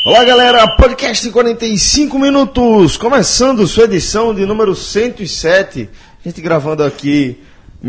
Olá galera, podcast em 45 minutos, começando sua edição de número 107, a gente gravando aqui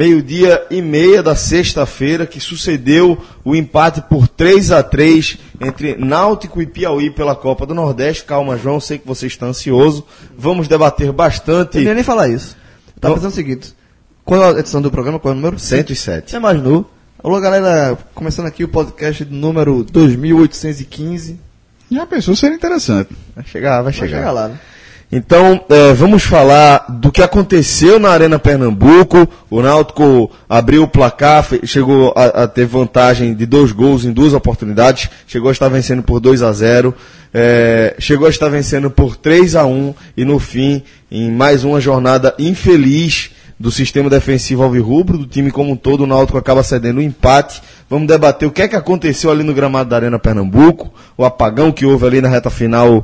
12:30 da sexta-feira, que sucedeu o empate por 3-3 entre Náutico e Piauí pela Copa do Nordeste. Calma João, sei que você está ansioso, vamos debater bastante. Eu não ia nem falar isso, tá pensando o seguinte, qual é a edição do programa, qual é o número? 107. Você imaginou? Alô galera, começando aqui o podcast do número 2815. Já pensou, seria interessante. Vai chegar lá, né? Então, vamos falar do que aconteceu na Arena Pernambuco. O Náutico abriu o placar, chegou a ter vantagem de 2 gols em 2 oportunidades, chegou a estar vencendo por 2-0, chegou a estar vencendo por 3-1 e no fim, em mais uma jornada infeliz do sistema defensivo alvirrubro, do time como um todo, o Náutico acaba cedendo o empate. Vamos debater o que é que aconteceu ali no gramado da Arena Pernambuco, o apagão que houve ali na reta final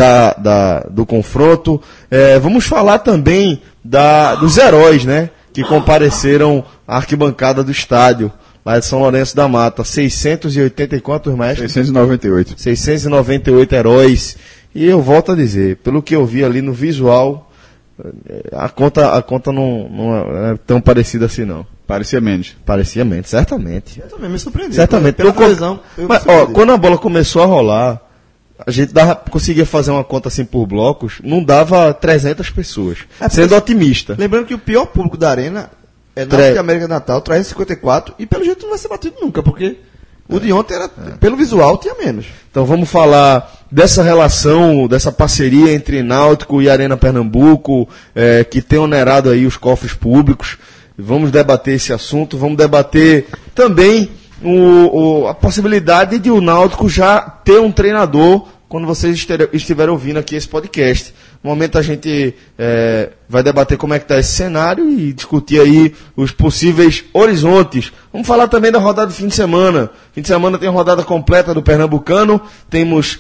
do confronto. Vamos falar também dos heróis, né, que compareceram à arquibancada do estádio, lá de São Lourenço da Mata. 680 e quantos mestres? 698. 698 heróis. E eu volto a dizer, pelo que eu vi ali no visual, a conta não é tão parecida assim, não. Parecia menos, certamente. Eu também me surpreendi. Certamente. Pela televisão, Mas, quando a bola começou a rolar, a gente conseguia fazer uma conta assim por blocos, não dava 300 pessoas. Sendo otimista. Lembrando que o pior público da Arena é Náutico América Natal, 354, e pelo jeito não vai ser batido nunca, porque o de ontem era, pelo visual, tinha menos. Então vamos falar dessa relação, dessa parceria entre Náutico e Arena Pernambuco, que tem onerado aí os cofres públicos. Vamos debater esse assunto, vamos debater também a possibilidade de o Náutico já ter um treinador quando vocês estiverem ouvindo aqui esse podcast. No momento a gente vai debater como é que está esse cenário e discutir aí os possíveis horizontes. Vamos falar também da rodada de fim de semana. Fim de semana tem a rodada completa do Pernambucano. Temos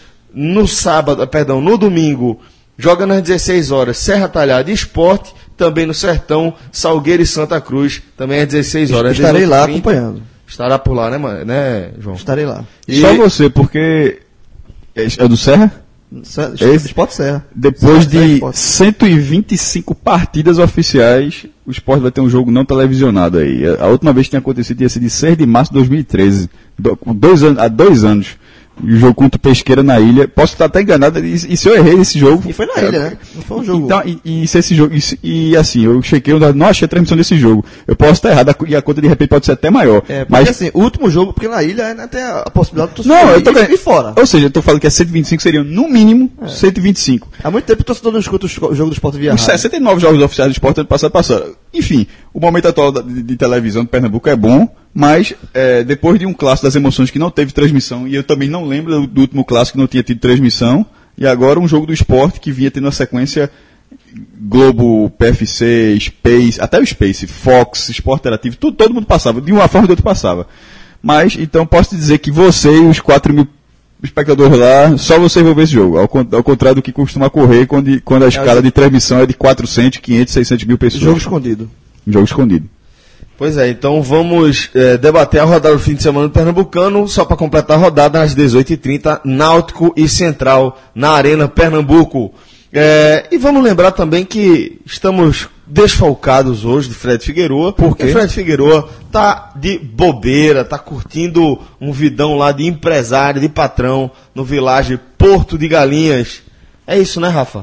no domingo, jogando às 16 horas, Serra Talhada e Sport. Também no Sertão, Salgueiro e Santa Cruz, também às 16 horas. Estarei lá acompanhando. Estará por lá, né, João? Estarei lá. Só você, porque é do Serra? Sport Serra. Depois de 125 partidas oficiais, o Sport vai ter um jogo não televisionado aí. A última vez que tinha acontecido tinha sido de 6 de março de 2013, há 2 anos. O jogo contra o Pesqueira na Ilha. Posso estar até enganado, e se eu errei nesse jogo... E foi na Ilha, né? Não foi um jogo... Então, se esse jogo... assim, eu chequei, eu não achei a transmissão desse jogo. Eu posso estar errado, e a conta de repente pode ser até maior. Mas assim, o último jogo, porque na Ilha ainda tem a possibilidade de torcedor ir fora. Ou seja, eu estou falando que 125 seriam, no mínimo, 125. Há muito tempo o torcedor não escuta o jogo do Sport via rádio. Os 69 jogos oficiais do Sport ano passado passaram. Enfim, o momento atual de televisão do Pernambuco é bom, mas depois de um clássico das emoções que não teve transmissão, e eu também não lembro do último clássico que não tinha tido transmissão, e agora um jogo do Sport que vinha tendo uma sequência Globo, PFC, Space, até o Space, Fox, Sport Interativo, todo mundo passava, de uma forma ou de outra passava. Mas, então, posso te dizer que você e os 4 mil espectadores lá, só você vão ver esse jogo, ao contrário do que costuma correr quando a escala de transmissão é de 400, 500, 600 mil pessoas. Jogo escondido. Jogo escondido. Pois é, então vamos debater a rodada do fim de semana do Pernambucano, só para completar a rodada às 18h30, Náutico e Central na Arena Pernambuco. E vamos lembrar também que estamos desfalcados hoje de Fred Figueroa, porque Fred Figueroa tá de bobeira, tá curtindo um vidão lá de empresário, de patrão, no Village Porto de Galinhas. É isso, né, Rafa?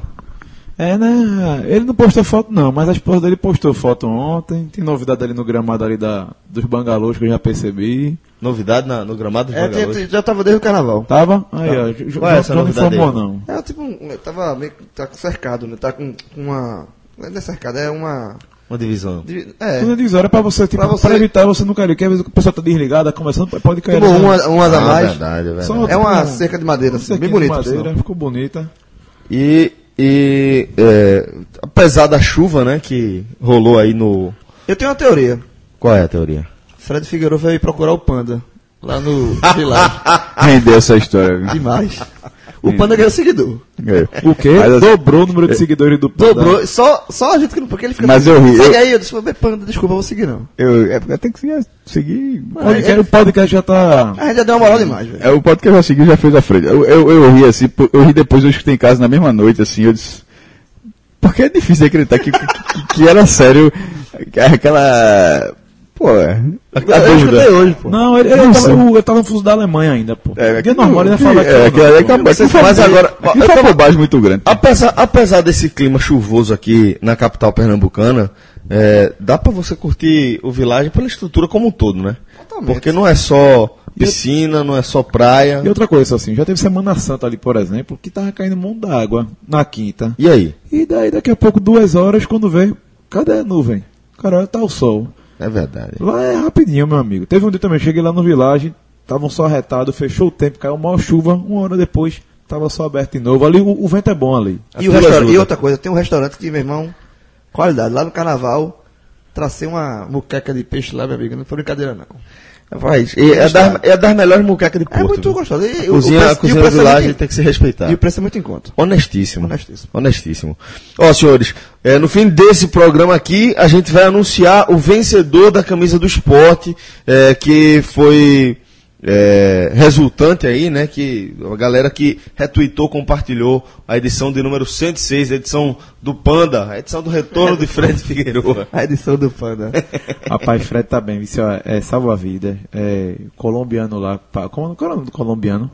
Né? Ele não postou foto não, mas a esposa dele postou foto ontem. Tem novidade ali no gramado ali dos bangalôs que eu já percebi. Novidade no gramado dos bangalôs? Já tava desde o carnaval. Tava? Aí, ó. Qual é essa novidade não informou, não. Tava meio que tá cercado, né? Tá com uma... Não é cercado, é uma... Uma divisão. Quando é divisória é pra você, tipo, pra evitar você não cair. Porque às vezes o pessoal tá desligado, conversando, pode cair. Umas a mais. Verdade. É uma cerca de madeira, assim, bem bonita. Ficou bonita. E apesar da chuva, né, que rolou aí no... Eu tenho uma teoria. Qual é a teoria? Fred Figueiredo veio procurar o Panda, lá no Village. Rendeu essa história. Demais. O Panda ganhou seguidor. O quê? Dobrou o número de seguidores do Panda. Dobrou, só a gente que não. Porque ele fica. Mas eu ri. Segue aí, eu disse, Panda, desculpa, eu vou seguir não. Eu tenho que seguir. O podcast já tá. A gente já deu uma moral demais, velho. É, o podcast que eu já segui já fez a frente. Eu ri assim, eu ri depois, eu escutei em casa na mesma noite, assim, eu disse. Porque é difícil acreditar que era sério aquela. Pô, Eu escutei hoje, pô. Não, ele tava no fuso da Alemanha ainda, pô. Dia normal ele ia falar Mas agora, foi uma bobagem muito grande. apesar desse clima chuvoso aqui na capital pernambucana, dá pra você curtir o Village pela estrutura como um todo, né? Totalmente. Porque não é só piscina, não é só praia. E outra coisa, assim, já teve Semana Santa ali, por exemplo, que tava caindo um monte d'água na quinta. E aí? E daí, daqui a pouco, 2 horas, quando vem, cadê a nuvem? Cara, tá o sol. É verdade. Lá é rapidinho, meu amigo. Teve um dia também, cheguei lá no Village, tava um sol arretado, fechou o tempo, caiu uma chuva, 1 hora depois, tava só aberto de novo. Ali, o vento é bom ali. E outra coisa, tem um restaurante que, meu irmão, qualidade, lá no Carnaval, tracei uma muqueca de peixe lá, meu amigo, não foi brincadeira não. Rapaz, é das melhores muquecas de Porto. É muito viu? gostoso. E A cozinha do Village tem que ser respeitada. E o preço é muito em conta. Honestíssimo. Ó, senhores, no fim desse programa aqui, a gente vai anunciar o vencedor da camisa do esporte, que foi resultante aí, né? Que a galera que retweetou, compartilhou a edição de número 106, a edição do Panda, a edição do Retorno de Fred Figueiredo. A edição do Panda. Rapaz, Fred tá bem, viu? Salva-vida. Colombiano lá. Qual é o nome do colombiano?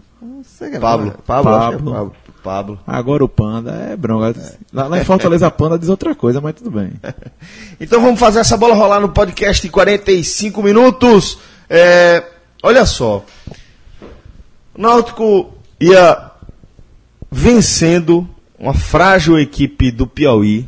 Pablo. Agora o Panda é bronca. Lá em Fortaleza a Panda diz outra coisa, mas tudo bem. Então vamos fazer essa bola rolar no podcast em 45 minutos. Olha só. O Náutico ia vencendo uma frágil equipe do Piauí.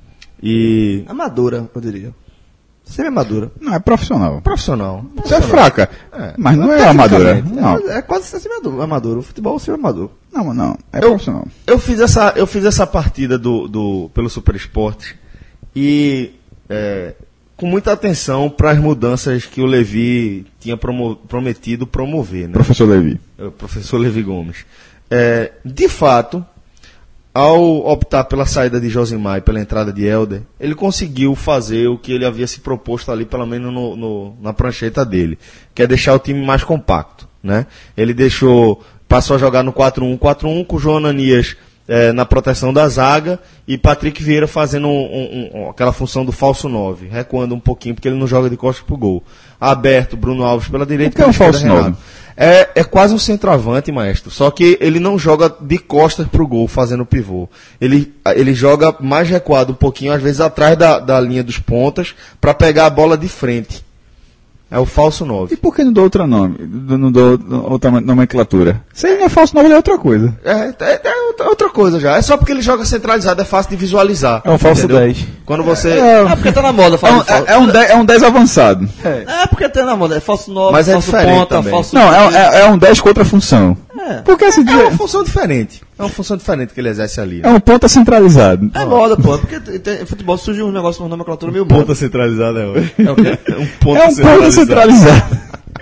E. Amadora, eu diria. Semi-amadora. Não, é profissional. Profissional. Você é fraca. Mas não é amadora. Não. É quase semi-amador. O futebol semi-amador. Não. É profissional. Eu fiz essa partida pelo Super Esporte e com muita atenção para as mudanças que o Levi tinha prometido promover, né? Professor Levi. O professor Levi Gomes. De fato, ao optar pela saída de Josimar e pela entrada de Helder, ele conseguiu fazer o que ele havia se proposto ali, pelo menos na prancheta dele, que é deixar o time mais compacto, né? Ele passou a jogar no 4-1-4-1 com o João Ananias na proteção da zaga e Patrick Vieira fazendo aquela função do falso 9, recuando um pouquinho porque ele não joga de costas pro gol. Aberto, Bruno Alves pela direita. O que é um falso 9? É quase um centroavante, maestro. Só que ele não joga de costas pro gol, fazendo pivô. Ele joga mais recuado um pouquinho, às vezes atrás da linha dos pontas, para pegar a bola de frente. É o falso 9. E por que não dou outro nome? Não dou outra nomenclatura? Se ele não é falso 9, ele é outra coisa. É outra coisa já. É só porque ele joga centralizado, é fácil de visualizar. É um falso entendeu? 10. Quando você... porque tá na moda. É um 10 avançado. Porque tá na moda. É falso 9, mas falso diferente ponta, também. falso... Não, é um 10 com outra função. Porque assim, É uma função diferente. É uma função diferente que ele exerce ali. é um ponta centralizado. É moda, pô. Porque futebol surge um negócio com nomenclatura meio Ponta moda. centralizada é hoje. É o quê? Um ponta É um ponta centralizado.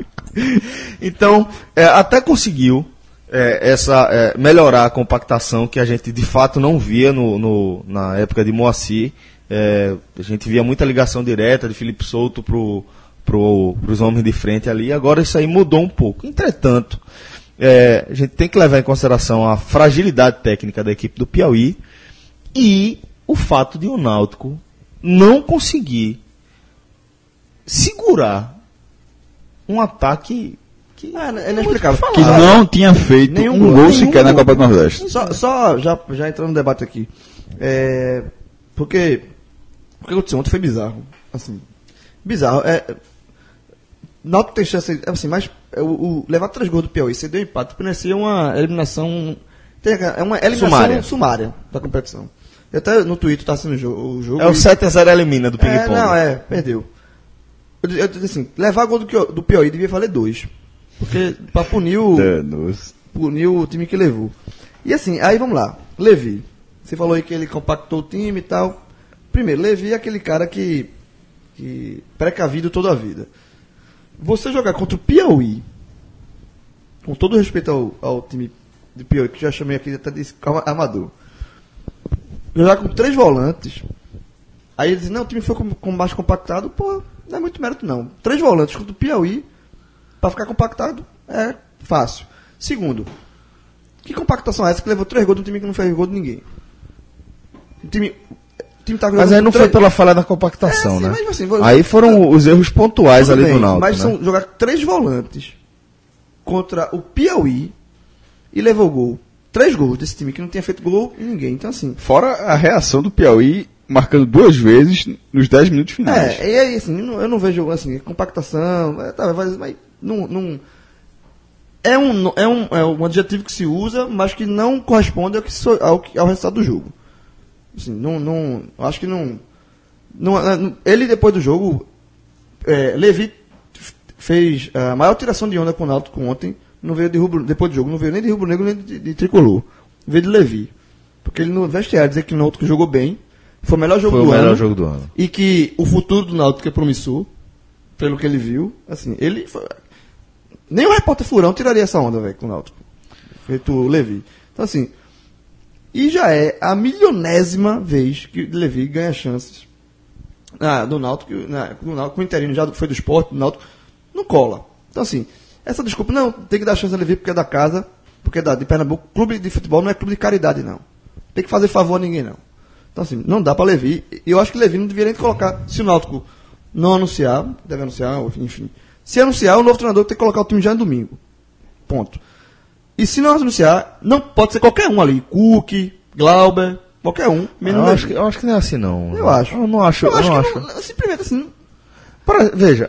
Então, até conseguiu melhorar a compactação que a gente de fato não via na época de Moacir. A gente via muita ligação direta de Felipe Souto pros homens de frente ali. Agora isso aí mudou um pouco. Entretanto, a gente tem que levar em consideração a fragilidade técnica da equipe do Piauí e o fato de o Náutico não conseguir segurar um ataque que É inexplicável. Que não tinha feito Nenhum um gol sequer na Copa do Nordeste. Só já entrando no debate aqui. Porque o que aconteceu ontem foi bizarro. Assim, bizarro. Náutico tem chance, assim, mas levar 3 gols do Piauí, você deu empate, parecia uma eliminação. É uma eliminação sumária da competição. Eu até no Twitter tá assistindo o jogo. É o 7-0 elimina do ping-pong. Perdeu. Eu disse assim, levar gol do Piauí devia valer 2. Porque pra punir o time que levou. E assim, aí vamos lá. Levi. Você falou aí que ele compactou o time e tal. Primeiro, Levi é aquele cara que precavido toda a vida. Você jogar contra o Piauí, com todo respeito ao time de Piauí, que já chamei aqui até de amador. Jogar com 3 volantes. Aí ele diz, não, o time foi com mais compactado. Pô, não é muito mérito não. 3 volantes contra o Piauí, pra ficar compactado, é fácil. Segundo, que compactação é essa que levou 3 gols de um time que não fez gol de ninguém? O time tá mas aí não foi pela falha da compactação, né? Mas, assim, aí foram os erros pontuais ali do Náutico. Mas né? são jogar 3 volantes contra o Piauí e levou gol. 3 gols desse time que não tinha feito gol em ninguém. Então, assim. Fora a reação do Piauí, marcando 2 vezes nos 10 minutos finais. E aí, assim, eu não vejo, assim, compactação, mas não. É um adjetivo que se usa, mas que não corresponde ao resultado do jogo. Assim, acho que não. Ele, depois do jogo, Levi fez a maior tiração de onda com o Náutico ontem. Não veio de rubro, depois do jogo, não veio nem de rubro-negro nem de tricolor. Veio de Levi. Porque ele no vestiário dizer que o Náutico jogou bem, foi o melhor jogo do ano. E que o futuro do Náutico é promissor, pelo que ele viu. Assim, ele foi, nem o repórter Furão tiraria essa onda, velho, com o Náutico. Feito o Levi. Então, assim, e já é a 1.000ª vez que o Levi ganha chances do Náutico, com o interino já foi do Sport, do Náutico, não cola. Então, assim, essa desculpa, não, tem que dar chance a Levi porque é da casa, porque é de Pernambuco. Clube de futebol não é clube de caridade, não. Tem que fazer favor a ninguém, não. Então, assim, não dá pra Levi. E eu acho que Levi não deveria nem colocar, se o Náutico não anunciar, deve anunciar, enfim. Se anunciar, o novo treinador tem que colocar o time já no domingo. Ponto. E se não anunciar, não pode ser qualquer um ali. Cook, Glauber, qualquer um. Eu acho que não é assim, não. Eu acho. Eu não acho. Simplesmente assim. Veja,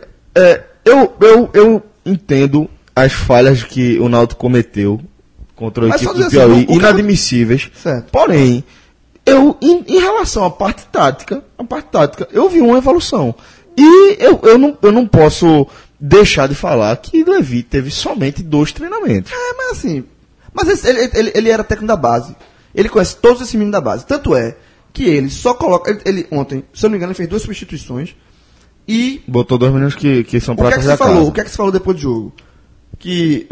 eu entendo as falhas que o Náutico cometeu contra a equipe do Piauí, inadmissíveis. Certo. Porém, em relação à parte tática, eu vi uma evolução. E eu não posso deixar de falar que Levi teve somente 2 treinamentos. Mas assim. Mas ele era técnico da base. Ele conhece todos esses meninos da base. Tanto é que ele só coloca. Ele ontem, se eu não me engano, ele fez 2 substituições. E. Botou 2 meninos que são pratas da casa. O que é que se falou depois do jogo? Que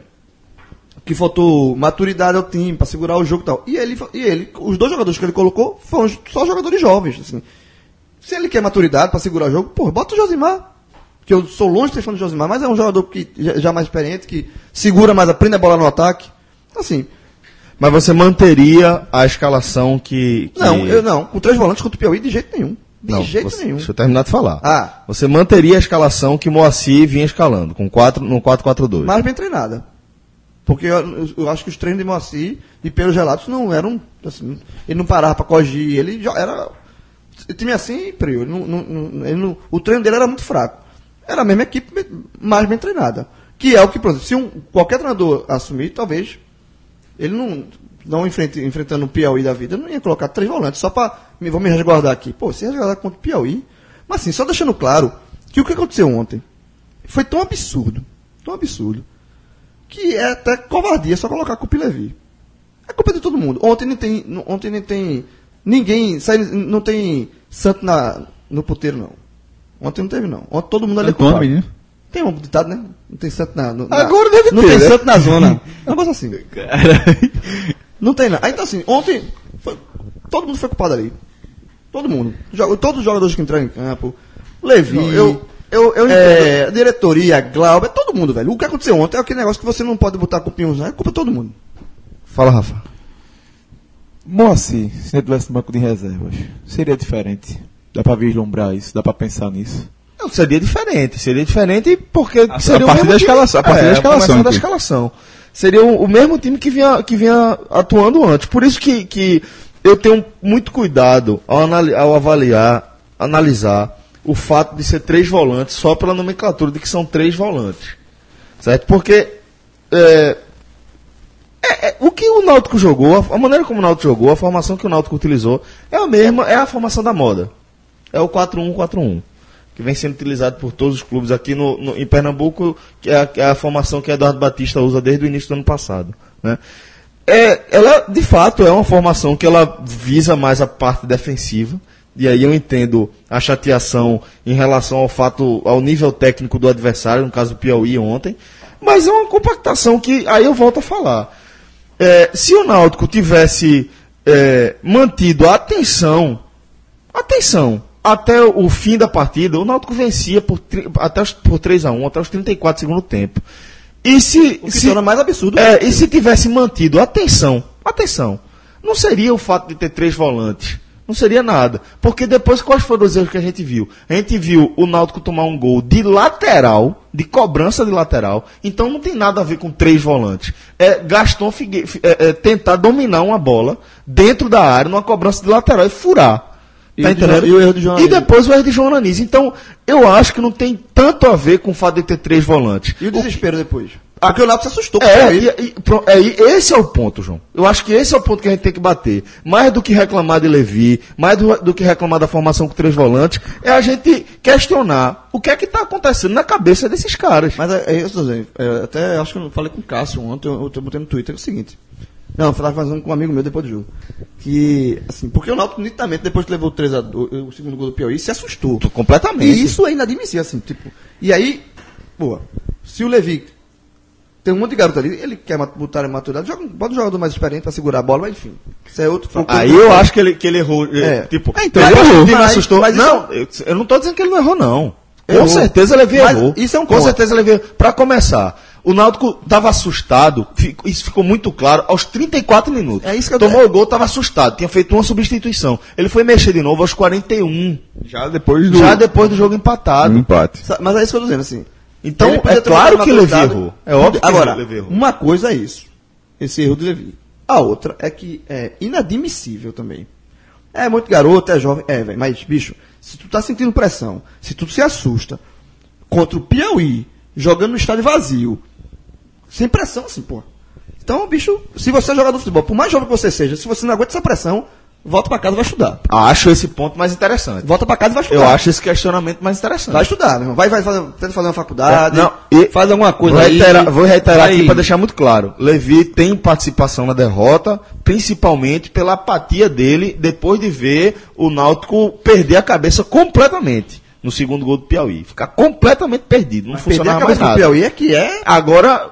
faltou maturidade ao time para segurar o jogo e tal. E ele, os 2 jogadores que ele colocou foram só jogadores jovens. Assim. Se ele quer maturidade para segurar o jogo, bota o Josimar. Que eu sou longe de ser fã do Josimar, mas é um jogador que já mais experiente, que segura mais, aprende a bola no ataque. Assim. Mas você manteria a escalação que... Não, com 3 volantes contra o Piauí de jeito nenhum. Nenhum. Deixa eu terminar de falar. Você manteria a escalação que Moacir vinha escalando, no 4-4-2. Mais bem treinada. Porque eu acho que os treinos de Moacir e pelos relatos não eram, assim, ele não parava para corrigir, ele já era... O time assim, o treino dele era muito fraco. Era a mesma equipe mais bem treinada. Que é o que, por exemplo, se qualquer treinador assumir, talvez ele não enfrentando o Piauí da vida, não ia colocar 3 volantes só para vou me resguardar aqui. Se resguardar contra o Piauí. Mas assim, só deixando claro que o que aconteceu ontem foi tão absurdo, que é até covardia só colocar a culpa em Levi. É culpa de todo mundo. Ontem nem tem ninguém, não tem santo no puteiro, não. Ontem não teve, não. Ontem todo mundo ali é culpado. Né? Tem um ditado, né? Não tem santo agora deve ter, não tem né? santo na zona. É um negócio assim. Não tem, não. Aí, então assim, ontem todo mundo foi culpado ali. Todo mundo. Todos os jogadores que entraram em campo. Levi, a diretoria, Glauber, todo mundo, velho. O que aconteceu ontem é aquele negócio que você não pode botar culpa em uns, né? É culpa de todo mundo. Fala, Rafa. Moacir, se ele tivesse no banco de reservas, seria diferente. Dá pra vislumbrar isso, dá pra pensar nisso. Não, seria diferente porque seria a partir da escalação. Da escalação. Seria o mesmo time que vinha atuando antes. Por isso que eu tenho muito cuidado ao analisar o fato de ser 3 volantes só pela nomenclatura de que são 3 volantes. Certo? Porque o que o Náutico jogou, a maneira como o Náutico jogou, a formação que o Náutico utilizou é a mesma, é a formação da moda. É o 4-1-4-1. Que vem sendo utilizado por todos os clubes aqui em Pernambuco, que é a formação que Eduardo Batista usa desde o início do ano passado. Né? Ela, de fato, é uma formação que ela visa mais a parte defensiva, e aí eu entendo a chateação em relação ao nível técnico do adversário, no caso do Piauí ontem, mas é uma compactação que, aí eu volto a falar, se o Náutico tivesse mantido a atenção, até o fim da partida, o Náutico vencia por 3-1, até os 34 do segundo tempo. E se torna mais absurdo. E se tivesse mantido atenção, não seria o fato de ter 3 volantes. Não seria nada. Porque depois, quais foram os erros que a gente viu? A gente viu o Náutico tomar um gol de lateral, de cobrança de lateral. Então não tem nada a ver com 3 volantes. Gaston tentar dominar uma bola dentro da área, numa cobrança de lateral e furar. Tá entendendo? E o erro de João Anísio. E depois o erro de João Anísio. Então, eu acho que não tem tanto a ver com o fato de ter 3 volantes. E o desespero depois? Porque o Náutico se assustou. Esse é o ponto, João. Eu acho que esse é o ponto que a gente tem que bater. Mais do que reclamar de Levi, mais do que reclamar da formação com 3 volantes, é a gente questionar o que é que está acontecendo na cabeça desses caras. Mas até acho que eu falei com o Cássio ontem, eu botei no Twitter, é o seguinte. Não, eu estava fazendo com um amigo meu depois do jogo. Que, assim, porque o Náutico, nitidamente, depois que levou o segundo gol do Piauí, se assustou. Completamente. E isso é inadmissível, assim, tipo. E aí, se o Levi tem um monte de garoto ali, ele quer botar em maturidade, bota um jogador mais experiente para segurar a bola, mas enfim. Isso é outro. Aí eu acho que ele errou. Então ele errou. Me assustou. Mas não, eu não estou dizendo que ele não errou, não. Com certeza ele errou. Isso é um Com certeza ele errou. Para começar, o Náutico estava assustado, isso ficou muito claro, aos 34 minutos. É isso que Tomou o gol, estava assustado, tinha feito uma substituição. Ele foi mexer de novo aos 41. Já depois do jogo empatado. Empate. Mas é isso que eu estou dizendo, assim. Então, é claro que o Levi errou. É óbvio que agora, o Levi errou. Uma coisa é isso, esse erro do Levi. A outra é que é inadmissível também. É muito garoto, é jovem, velho, mas, bicho, se tu tá sentindo pressão, se tu se assusta contra o Piauí, jogando no estádio vazio, sem pressão, assim, pô. Então, bicho, se você é jogador de futebol, por mais jovem que você seja, se você não aguenta essa pressão, volta pra casa e vai estudar. Acho esse ponto mais interessante. Volta pra casa e vai estudar. Eu acho esse questionamento mais interessante. Vai estudar, meu irmão. Tenta fazer uma faculdade, e faz alguma coisa vou reiterar aqui para deixar muito claro. Levi tem participação na derrota, principalmente pela apatia dele depois de ver o Náutico perder a cabeça completamente no segundo gol do Piauí. Ficar completamente perdido. Não funcionava mais nada. O Piauí é que é... Agora...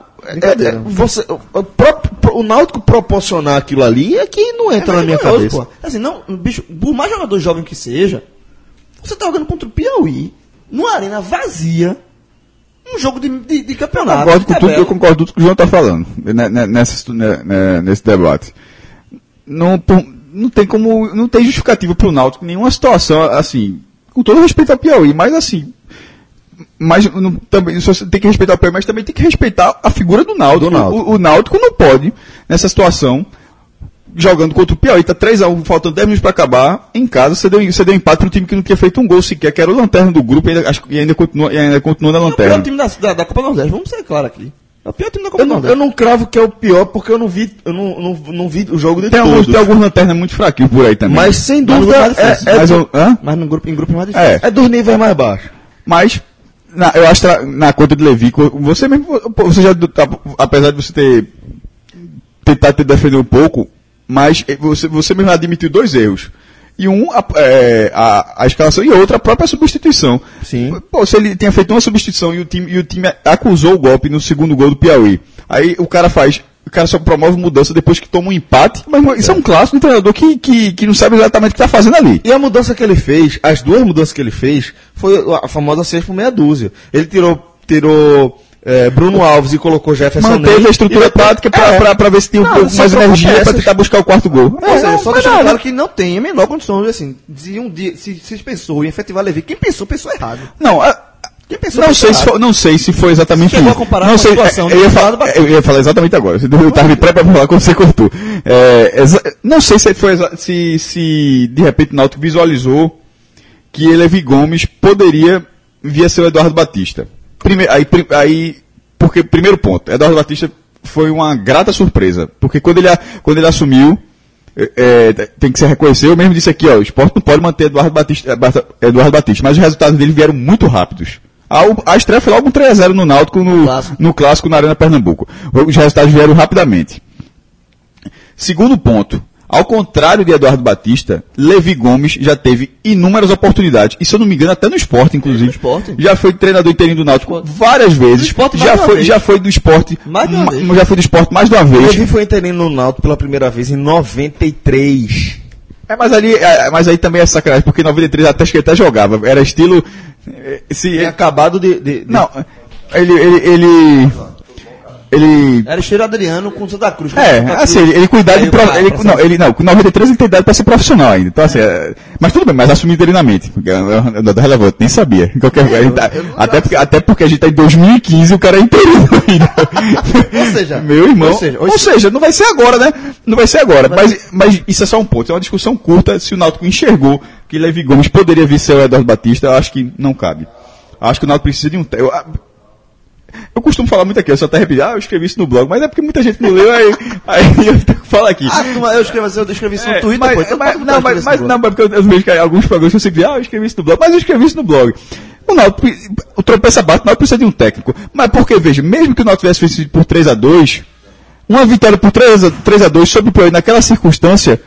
o Náutico proporcionar aquilo ali é que não entra na minha cabeça. Pô. Assim, não, bicho, por mais jogador jovem que seja, você tá jogando contra o Piauí, numa arena vazia, um jogo de campeonato. Eu concordo com tudo que o João tá falando nesse debate. Não tem justificativa pro Náutico em nenhuma situação, assim, com todo respeito ao Piauí, mas assim... Mas também você tem que respeitar o Piauí, mas também tem que respeitar a figura do Náutico. O Náutico não pode, nessa situação, jogando contra o Piauí, tá 3-1, faltando 10 minutos para acabar, em casa, você deu empate para um time que não tinha feito um gol sequer, que era o lanterna do grupo, e ainda continua na lanterna. É o pior time da Copa do Nordeste, vamos ser claros aqui. É o pior time da Copa do Nordeste. Eu não cravo que é o pior, porque eu não vi o jogo de todos. Tem alguns lanternas muito fraquinhos por aí também. Mas sem dúvida mas em grupos mais difíceis. É dos níveis mais baixos. Mas... eu acho que na conta de Levi, você mesmo, você já, apesar de você ter tentado te defender um pouco, mas você mesmo admitiu 2 erros. E a escalação e outra, a própria substituição. Sim. Pô, se ele tinha feito uma substituição e o time acusou o golpe no segundo gol do Piauí. Aí o cara só promove mudança depois que toma um empate. Mas isso é um clássico do treinador que não sabe exatamente o que está fazendo ali. E a mudança que ele fez, as 2 mudanças que ele fez, foi a famosa 6 por meia dúzia. Ele tirou Bruno Alves e colocou Jefferson. Manteve a estrutura prática para ver se tinha um pouco mais energia para tentar buscar o 4º gol. Só deixando claro que não tem a menor condição, assim, se pensou em efetivar Levi. Quem pensou errado. Não sei se foi exatamente isso. Chegou a comparar com a situação. Eu ia falar exatamente agora. Eu estava me preparando para falar quando você cortou. Não sei se de repente o Náutico visualizou que Levi Gomes poderia vir a ser o Eduardo Batista. Porque, primeiro ponto, Eduardo Batista foi uma grata surpresa. Porque quando ele assumiu, tem que se reconhecer, eu mesmo disse aqui, o Sport não pode manter Eduardo Batista, mas os resultados dele vieram muito rápidos. A estreia foi logo um 3-0 no Náutico, no Clássico na Arena Pernambuco. Os resultados vieram rapidamente. Segundo ponto, Ao contrário de Eduardo Batista, Levi Gomes já teve inúmeras oportunidades. E se eu não me engano, até no Sport, inclusive. Já foi treinador interino do Náutico várias vezes. Já foi do Sport mais de uma vez. Levi foi interino no Náutico pela primeira vez em 93. Mas aí também é sacanagem, porque em 93 até acho que ele até jogava. Era estilo. Tinha acabado de. Não, ele Era estilo Adriano com Santa Cruz. Ele cuidava de... com 93 ele tem idade para ser profissional ainda. Então, assim, mas tudo bem, mas assumir interinamente. É relevante, nem sabia. Até porque a gente tá em 2015 e o cara é interino ainda. Ou seja... Meu irmão. Ou seja, não vai ser agora, né? Não vai ser agora. Mas isso é só um ponto. É uma discussão curta. Se o Náutico enxergou que Levi Gomes poderia vir ser o Eduardo Batista, eu acho que não cabe. Acho que o Náutico precisa de um... Eu costumo falar muito aqui, eu só até repetir, eu escrevi isso no blog, mas é porque muita gente não leu, aí eu tenho que falar aqui. Eu escrevi isso no Twitter, Não, porque eu vejo que alguns programas que eu sempre eu escrevi isso no blog, mas eu escrevi isso no blog. O Náutico, o tropeça bate, o Náutico precisa de um técnico. Mas porque, veja, mesmo que o Náutico tivesse vencido por 3-2, uma vitória por 3-2 sobre o Piauí naquela circunstância...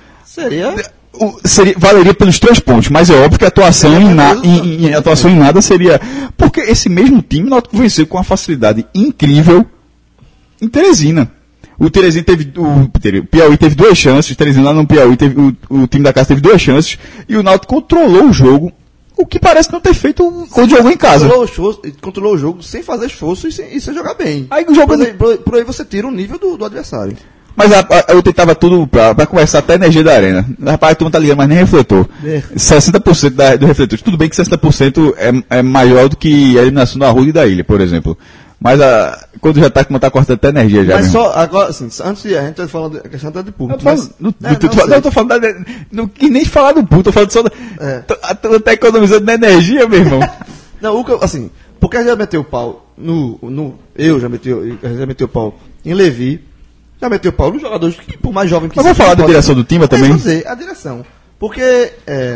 valeria pelos 3 pontos, mas é óbvio que a atuação em nada seria... Porque esse mesmo time, o Náutico venceu com uma facilidade incrível em Teresina. O Piauí teve 2 chances, Teresina lá no Piauí, o time da casa teve 2 chances, e o Náutico controlou o jogo, o que parece não ter feito quando jogou em casa. Controlou o jogo sem fazer esforço e sem jogar bem. Aí o jogo... Por aí você tira o nível do adversário. Mas eu tentava tudo pra começar até a energia da arena. Rapaz, a turma tá ligando, mas nem refletor. 60% do refletor. Tudo bem que 60% é maior do que a eliminação da Arruda e da Ilha, por exemplo. Mas quando já tá cortando até energia já. Mas mesmo. Só, agora, assim, antes de a gente tá falando da questão de público. Eu tô falando não quis nem falar do público, tô falando só tá economizando na energia, meu irmão. Não, assim, porque a gente já meteu o pau eu já meti o pau em Levi. Já meteu o pau nos jogadores que, por mais jovem que seja. Mas vamos falar da direção do time também? Vamos dizer, a direção. Porque...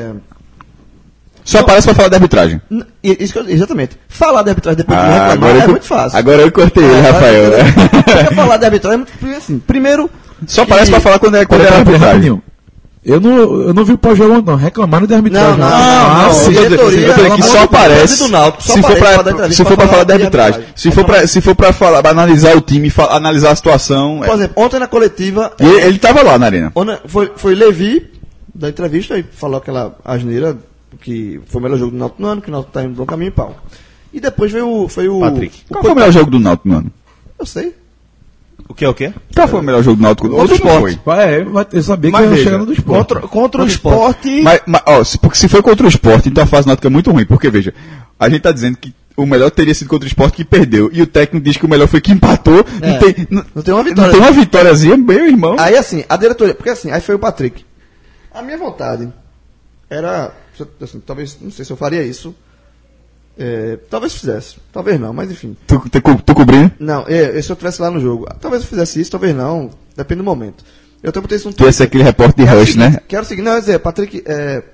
Só aparece pra falar da arbitragem. Exatamente. Falar da arbitragem depois de reclamar é muito fácil. Agora eu cortei ele, Rafael. Porque falar da arbitragem é muito... Assim, primeiro... Só aparece pra falar quando é a arbitragem. Eu não vi o pós-jogo, não. Reclamaram de arbitragem. Eu que só aparece. Se for pra falar da arbitragem. Se for pra falar, pra analisar o time, analisar a situação. Por exemplo, ontem na coletiva. Ele tava lá na arena. Foi Levi, da entrevista, e falou aquela asneira que foi o melhor jogo do Náutico no ano, que o Náutico tá indo no caminho e pau. E depois foi o Patrick. Qual foi o melhor jogo do Náutico no ano? Eu sei. O quê? Qual foi o melhor jogo do Náutico? Contra o Sport. Eu sabia que ia chegando do Sport. Contra o Sport. Porque se foi contra o Sport, então a fase náutica é muito ruim. Porque, veja, a gente tá dizendo que o melhor teria sido contra o Sport que perdeu. E o técnico diz que o melhor foi que empatou. Não tem uma vitória. Não tem uma vitóriazinha, meu irmão. Aí assim, a diretoria... Porque assim, aí foi o Patrick. A minha vontade era... Assim, talvez, não sei se eu faria isso. Talvez fizesse, talvez não, mas enfim. Tu cobrindo? Não, se eu estivesse lá no jogo, talvez eu fizesse isso, talvez não, depende do momento. Eu até botei isso no Twitter. Tu ia ser aquele repórter de Rush, né? Quero seguir, não, Patrick,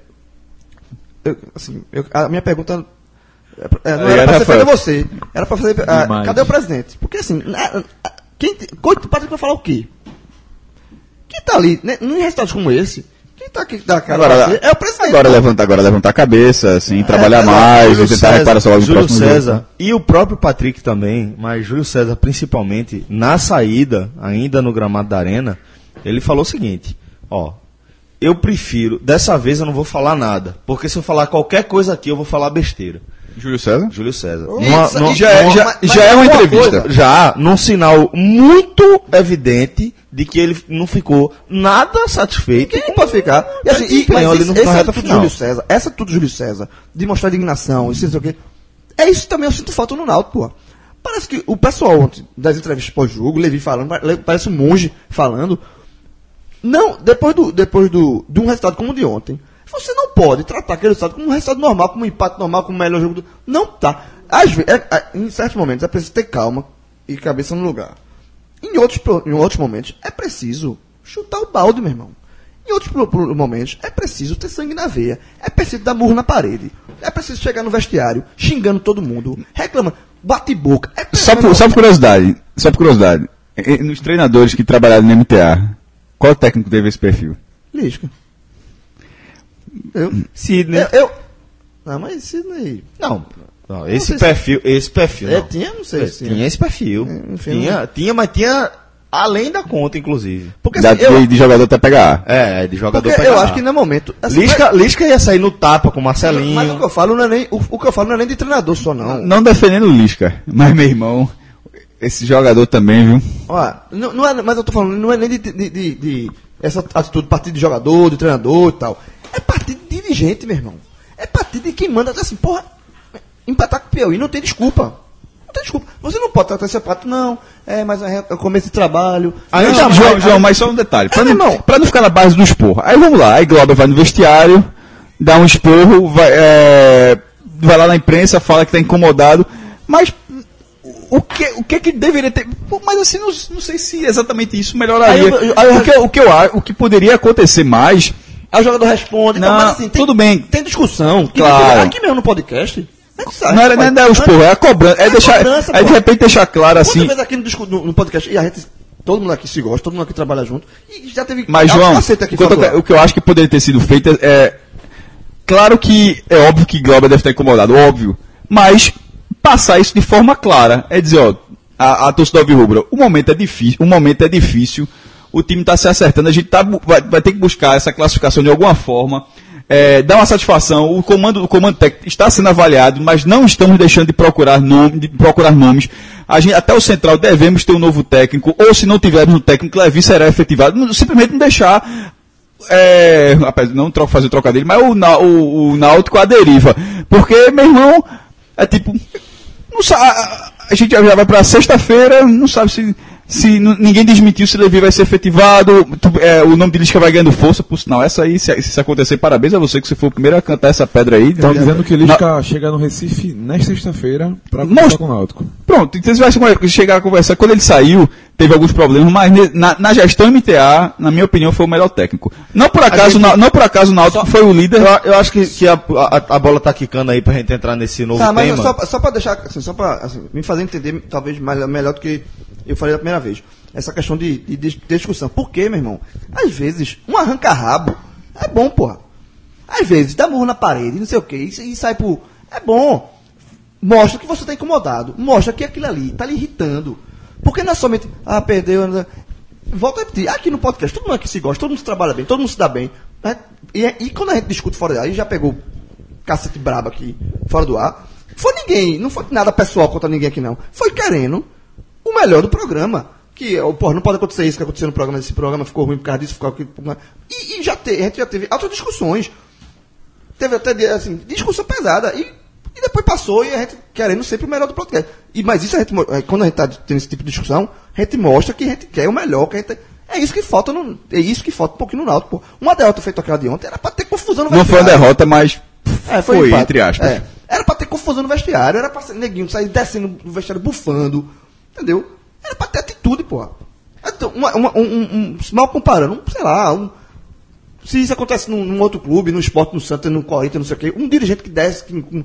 a minha pergunta não era pra fazer você, era pra fazer, cadê o presidente? Porque assim, o Patrick vai falar o quê? Quem tá ali, né, num resultado como esse, quem tá aqui da cara é o presidente. Agora levantar a cabeça, assim, trabalhar mais, e tentar reparar só no Júlio próximo César jogo. E o próprio Patrick também, mas Júlio César principalmente, na saída, ainda no gramado da arena, ele falou o seguinte, eu prefiro, dessa vez eu não vou falar nada, porque se eu falar qualquer coisa aqui, eu vou falar besteira. Júlio César? Júlio César. Já é uma entrevista. Já, num sinal muito evidente de que ele não ficou nada satisfeito. Quem pode ficar? E assim, essa tudo Júlio César, de mostrar indignação, isso, não sei o quê. É isso também eu sinto falta no Náutico, pô. Parece que o pessoal ontem, das entrevistas pós-jogo, Levi falando, parece um monge falando. Não, depois de um resultado como o de ontem, você não pode tratar aquele resultado como um resultado normal, como um empate normal, como o melhor jogo do... Não tá. Às vezes, em certos momentos é preciso ter calma e cabeça no lugar. Em outros momentos é preciso chutar o balde, meu irmão. Em outros momentos é preciso ter sangue na veia. É preciso dar murro na parede. É preciso chegar no vestiário xingando todo mundo, reclamando, bate boca. Só por curiosidade. Nos treinadores que trabalharam no MTA, qual técnico teve esse perfil? Lisca. Sidney. Não, mas Sidney... Não, esse perfil não. Tinha, não sei. Tinha esse perfil. Enfim, tinha, mas tinha além da conta, inclusive. Porque assim, de jogador até pegar. De jogador porque eu acho que no momento... Assim, Lisca ia sair no tapa com o Marcelinho. Mas o que eu falo não é nem, o que eu falo não é nem de treinador só, não. Não defendendo o Lisca, mas meu irmão, esse jogador também, viu? Ó, não é, mas eu tô falando, não é nem de essa atitude, partido de jogador, de treinador e tal. É partido de dirigente, meu irmão. É partido de quem manda, assim, porra, empatar com o Piauí, não tem desculpa. Não tem desculpa. Você não pode tratar esse prato, não. Mas é o começo de trabalho. João, mas só um detalhe. Pra não ficar na base do esporro. Aí vamos lá, aí Glauber vai no vestiário, dá um esporro, vai lá na imprensa, fala que tá incomodado. Mas o que deveria ter... Mas assim, não sei se exatamente isso melhoraria. O que poderia acontecer mais... Aí o jogador responde. Não, então, mas assim, tudo bem. Tem discussão. Claro. Aqui mesmo no podcast... Não é o esporro, é a cobrança. É de repente deixar claro assim. Quantas vezes aqui no podcast, e a gente, todo mundo aqui se gosta, todo mundo aqui trabalha junto, e já teve... Mas, João, o que eu acho que poderia ter sido feito é... Claro que é óbvio que Glauber deve estar incomodado, óbvio. Mas passar isso de forma clara. É dizer, ó, a torcida alvirrubra, o momento é difícil, o time está se acertando, a gente vai ter que buscar essa classificação de alguma forma. Dá uma satisfação, o comando técnico está sendo avaliado, mas não estamos deixando de procurar nomes. A gente, até o Central devemos ter um novo técnico, ou se não tivermos um técnico, Levi será efetivado. Simplesmente não deixar, não fazer o trocadilho, mas o Náutico à deriva. Porque, meu irmão, é tipo, não sabe, a gente já vai para sexta-feira, não sabe se ninguém desmentiu se Levi vai ser efetivado, o nome de Lisca vai ganhando força, por sinal, essa aí, se isso acontecer, parabéns a você que você foi o primeiro a cantar essa pedra aí. Estão dizendo que Lisca chega no Recife nesta sexta-feira para conversar com o Náutico. Pronto, então você vai chegar a conversar. Quando ele saiu, teve alguns problemas, mas na gestão MTA, na minha opinião, foi o melhor técnico. Não por acaso o Náutico foi o líder. Eu acho que a bola tá quicando aí pra gente entrar nesse novo tema. Mas só pra deixar, assim, me fazer entender, talvez melhor do que eu falei da primeira vez. Essa questão de discussão. Por quê, meu irmão? Às vezes, um arranca-rabo é bom, porra. Às vezes, dá murro na parede, não sei o quê, e sai por... É bom. Mostra que você tá incomodado. Mostra que aquilo ali tá lhe irritando. Porque não é somente... perdeu... Volto a repetir. Aqui no podcast, todo mundo aqui se gosta, todo mundo se trabalha bem, todo mundo se dá bem. Né? E quando a gente discute fora do ar, e já pegou cacete brabo aqui, fora do ar, não foi nada pessoal contra ninguém aqui, não. Foi querendo o melhor do programa. Que, não pode acontecer isso que aconteceu no programa, esse programa ficou ruim por causa disso, ficou aqui. E a gente já teve outras discussões. Teve até, assim, discussão pesada. E depois passou e a gente querendo sempre o melhor do podcast. Mas isso quando a gente está tendo esse tipo de discussão, a gente mostra que a gente quer o melhor, que a gente. É isso que falta um pouquinho no Náutico. Uma derrota feita aquela de ontem era para ter confusão no vestiário. Não foi uma derrota, mas foi entre aspas. Era para ter confusão no vestiário, era para ser neguinho sair descendo no vestiário bufando. Entendeu? Era pra ter atitude, porra. Então, mal comparando, sei lá, se isso acontece num outro clube, no Sport, no Santos, no Corinthians, não sei o quê, um dirigente que desce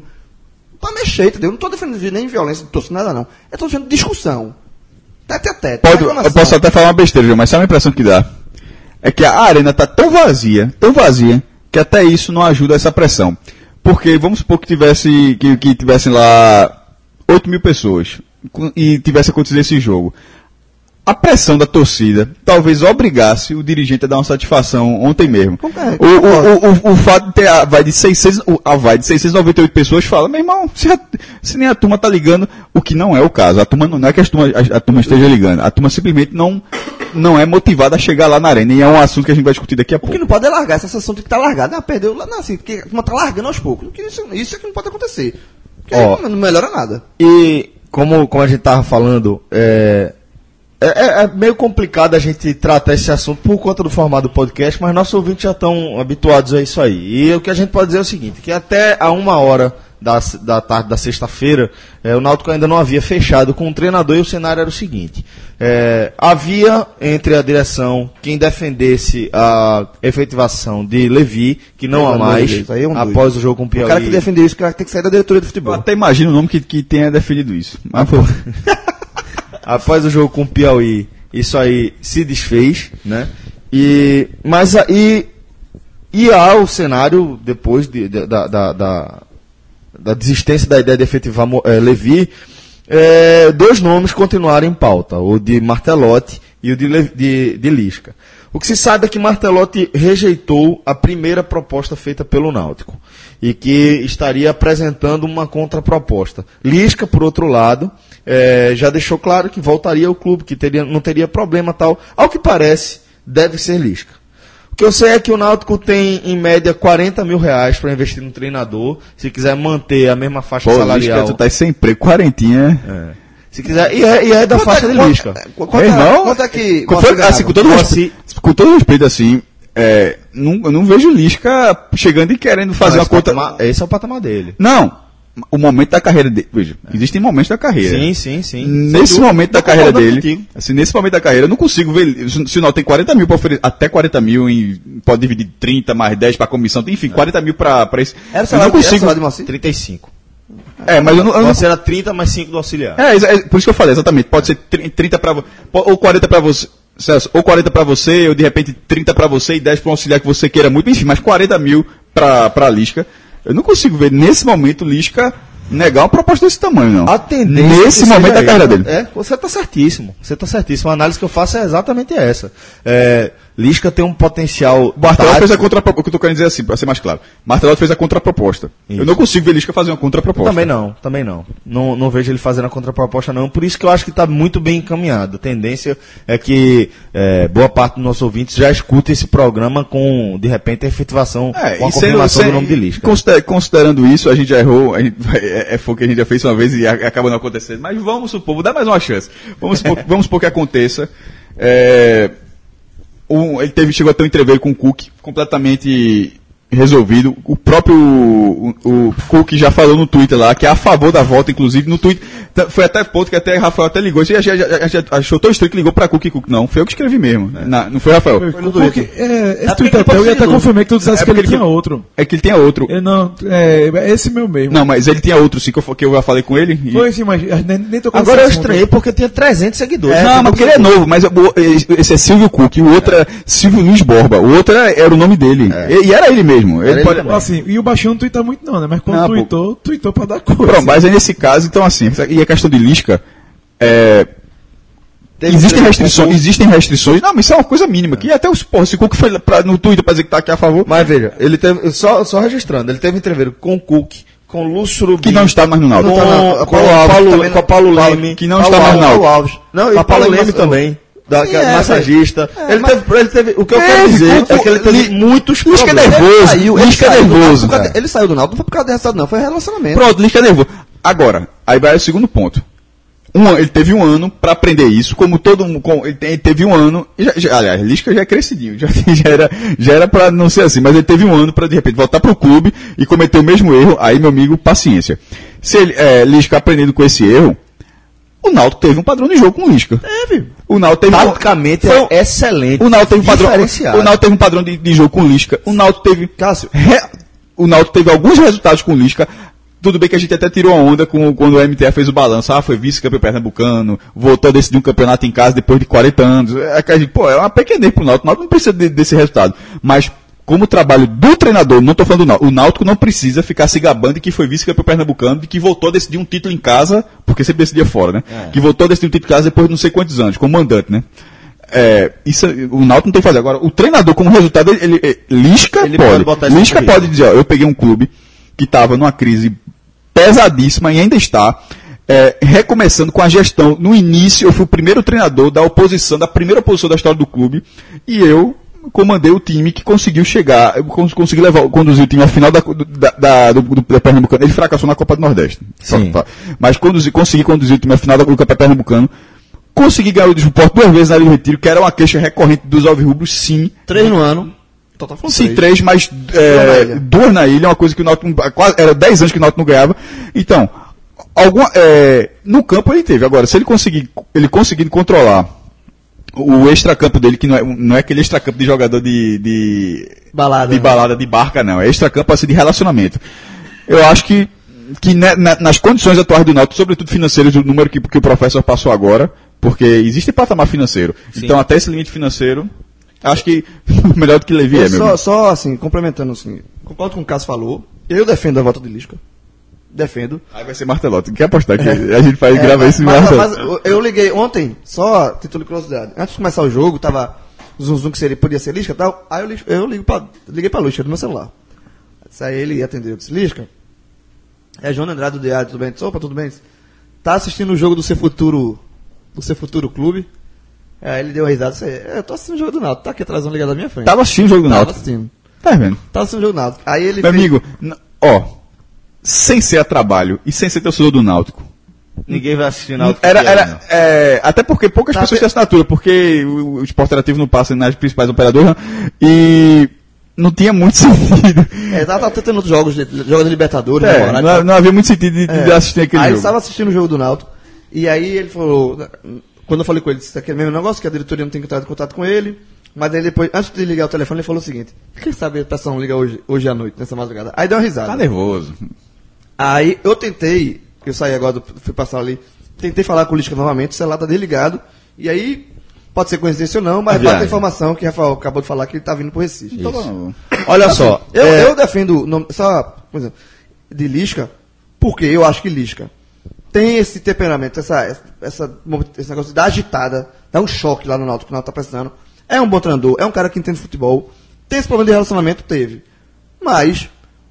pra mexer, entendeu? Não tô defendendo nem violência, não tô nada, não. Eu tô defendendo discussão. Tete a tete. Eu posso até falar uma besteira, mas sabe a impressão que dá? É que a arena tá tão vazia, que até isso não ajuda essa pressão. Porque, vamos supor que tivessem lá 8 mil pessoas e tivesse acontecido esse jogo. A pressão da torcida talvez obrigasse o dirigente a dar uma satisfação ontem mesmo. O fato de ter a vai de 698 pessoas fala, meu irmão, se nem a turma tá ligando, o que não é o caso. A turma não é que a turma esteja ligando. A turma simplesmente não é motivada a chegar lá na arena. E é um assunto que a gente vai discutir daqui a pouco. O que não pode é largar essa sensação de que tá largada. Perdeu lá, assim, porque a turma tá largando aos poucos. Isso é que não pode acontecer. Porque não melhora nada. E como a gente tava falando, é meio complicado a gente tratar esse assunto por conta do formato do podcast, mas nossos ouvintes já estão habituados a isso aí. E o que a gente pode dizer é o seguinte, que até a 1h da tarde da sexta-feira, o Náutico ainda não havia fechado com o treinador e o cenário era o seguinte. Havia entre a direção quem defendesse a efetivação de Levi, que não há mais, após o jogo com o Piauí. O cara que defendeu isso, o cara tem que sair da diretoria do futebol. Eu até imagino o nome que tenha defendido isso. Mas após o jogo com o Piauí, isso aí se desfez, né? Mas E há o cenário, depois da desistência da ideia de efetivar Levi, dois nomes continuaram em pauta, o de Martelotti e o de Lisca. O que se sabe é que Martelotti rejeitou a primeira proposta feita pelo Náutico e que estaria apresentando uma contraproposta. Lisca, por outro lado, já deixou claro que voltaria ao clube, que não teria problema tal. Ao que parece, deve ser Lisca. O que eu sei é que o Náutico tem, em média, R$40 mil para investir no treinador, se quiser manter a mesma faixa salarial. Lisca, tu tá sem emprego, quarentinha. Se quiser, e é da faixa de Lisca. Quanto é que... Com todo respeito, assim, eu não vejo Lisca chegando e querendo fazer uma conta... Esse é o patamar dele. Não. O momento da carreira dele. Veja, existem momentos da carreira. Sim. Nesse momento da carreira dele. Assim, nesse momento da carreira, eu não consigo ver. Se o Náutico tem 40 mil para oferecer, até 40 mil, pode dividir 30 mais 10 para a comissão, enfim, 40 mil para isso. Era o salário, eu não consigo. De Moacir? 35. Mas eu não. Será 30 mais 5 do auxiliar. Por isso que eu falei, exatamente. Pode ser 30 para ou 40 para você. Celso, ou 40 para você, ou de repente 30 para você e 10 para um auxiliar que você queira muito, enfim, mas 40 mil para Lisca. Eu não consigo ver, nesse momento, Lisca negar uma proposta desse tamanho, não. A tendência nesse momento da carreira dele. Você está certíssimo. A análise que eu faço é exatamente essa. Lisca tem um potencial. Martelotti fez a contraproposta. O que eu estou querendo dizer assim, para ser mais claro. Martelotti fez a contraproposta. Isso. Eu não consigo ver Lisca fazer uma contraproposta. Também não. Não vejo ele fazendo a contraproposta, não. Por isso que eu acho que está muito bem encaminhado. A tendência é que boa parte dos nossos ouvintes já escuta esse programa com, de repente, a efetivação, com a confirmação do nome de Lisca. Considerando isso, a gente já errou. Foi o que a gente já fez uma vez e acaba não acontecendo. Mas vamos supor, vou dar mais uma chance. Vamos supor que aconteça. Ele chegou a ter um entreveiro com o Cook completamente resolvido. O próprio o Cook já falou no Twitter lá que é a favor da volta, inclusive no Twitter. Foi até ponto que até Rafael até ligou. Você já achou tão estranho que ligou pra Cook. Não, foi eu que escrevi mesmo. Não foi Rafael. Foi no Twitter. Esse Twitter até eu ia até confirmar que tu dissesse que ele tinha outro. É que ele tinha outro. Esse meu mesmo. Não, mas ele tinha outro sim, que eu já falei com ele. Foi sim, mas nem tô agora eu estranhei porque tinha 300 seguidores. Não, mas porque ele é novo, mas esse é Silvio Cook, o outro é Silvio Luiz Borba, o outro era o nome dele. E era ele mesmo. Assim, e o baixinho não tuita muito não, né? Mas quando tuitou pra dar coisa. Pronto, mas aí nesse caso, então assim, e a questão de Lisca, existem restrições, não, mas isso é uma coisa mínima, que até se o Cook foi no Twitter pra dizer que tá aqui a favor. Mas veja, ele teve, só registrando, ele teve entreveiro com o Cook, com o Lúcio Rubinho, que não está mais no Náutico, com Paulo Leme, que não está mais no Náutico. Não, e Paulo Leme também. Massagista. Ele teve. O que eu quero dizer é que ele teve muitos problemas. Lisca é nervoso. Ele saiu do Náutico, não foi por causa de resultado, não, foi relacionamento. Pronto, Lisca é nervoso. Agora, aí vai o segundo ponto. Ele teve um ano para aprender isso, como todo mundo. Ele teve um ano. Aliás, Lisca já é crescidinho, já era para não ser assim, mas ele teve um ano para de repente voltar pro clube e cometer o mesmo erro. Aí, meu amigo, paciência. Se ele, Lisca aprendendo com esse erro, o Náutico teve um padrão de jogo com o Lisca. Teve. O Náutico teve taticamente excelente. O Náutico teve um padrão de jogo com o Lisca. O Náutico teve. Cássio. O Náutico teve alguns resultados com o Lisca. Tudo bem que a gente até tirou a onda quando o MTA fez o balanço. Foi vice-campeão pernambucano, voltou a decidir um campeonato em casa depois de 40 anos. É uma pequenez pro Náutico. O Náutico não precisa desse resultado. Mas, como trabalho do treinador, não estou falando do Náutico, o Náutico não precisa ficar se gabando de que foi vice-campeão pernambucano, de que voltou a decidir um título em casa, porque sempre decidia fora, né? Que voltou a decidir um título em casa depois de não sei quantos anos, como mandante, né? Isso, o Náutico não tem que fazer. Agora, o treinador, como resultado, Lisca pode dizer, eu peguei um clube que estava numa crise pesadíssima e ainda está, recomeçando com a gestão. No início, eu fui o primeiro treinador da primeira oposição da história do clube, e eu comandei o time que conseguiu chegar, consegui conduzir o time à final da Pernambucano. Ele fracassou na Copa do Nordeste. Sim. Mas consegui conduzir o time à final do Campeonato Pernambucano. Consegui ganhar o Desporto 2 vezes na Ilha do Retiro, que era uma queixa recorrente dos alvirrubros, sim. 3 no ano. Sim, 3, mas 2 na ilha, uma coisa que o Náutico era 10 anos que o Náutico não ganhava. Então, no campo ele teve. Agora, se ele conseguir controlar o extracampo dele, que não é aquele extracampo de jogador de balada, de barca, não. É extracampo assim, de relacionamento. Eu acho que nas condições atuais do Náutico, sobretudo financeiras, o número que o professor passou agora, porque existe patamar financeiro. Sim. Então, até esse limite financeiro, Acho que melhor do que Levi é, meu. Só assim, complementando assim, concordo com o que o Cássio falou. Eu defendo a volta de Lisca. Defendo. Aí vai ser Martelotti. Quer apostar que a gente faz grava isso em mas Martelotti? eu liguei ontem, só título de curiosidade. Antes de começar o jogo, tava zum que podia ser Lisca e tal. Aí eu liguei pra Lisca do meu celular. Aí ele atendeu. Eu disse, Lisca, é João Andrade do Diário, tudo bem? Disse, opa, tudo bem? Tá assistindo o jogo do Ser Futuro Clube? Aí ele deu uma risada e disse, eu tô assistindo o jogo do Náutico, tá aqui atrás, ligado na minha frente. Tava assistindo o jogo do Náutico? Tava assistindo. Tá vendo? Tava assistindo o jogo do Náutico. Aí ele Meu amigo, sem ser a trabalho e sem ser torcedor do Náutico, Ninguém vai assistir Náutico. Até porque poucas pessoas têm assinatura, porque o Esporte Interativo não passa nas principais operadoras e não tinha muito sentido. Tava tendo outros jogos de Libertadores. Não havia muito sentido de assistir aquele aí jogo. ele estava assistindo o jogo do Náutico e aí ele falou, quando eu falei com ele, disse aquele mesmo negócio, que a diretoria não tem entrado em contato com ele, mas aí depois, antes de ligar o telefone, ele falou o seguinte, quem sabe a pessoa não liga hoje à noite, nessa madrugada. Aí deu uma risada. Tá nervoso. Aí eu saí agora, fui passar ali, tentei falar com o Lisca novamente, o celular tá desligado, e aí, pode ser coincidência ou não, mas bate a informação que o Rafael acabou de falar que ele tá vindo pro Recife. Então, olha só. Eu defendo, só, por exemplo, de Lisca, porque eu acho que Lisca tem esse temperamento, esse negócio de dar agitada, dá um choque lá no Náutico, que o Náutico tá precisando. É um bom treinador, é um cara que entende futebol, tem esse problema de relacionamento, teve. Mas,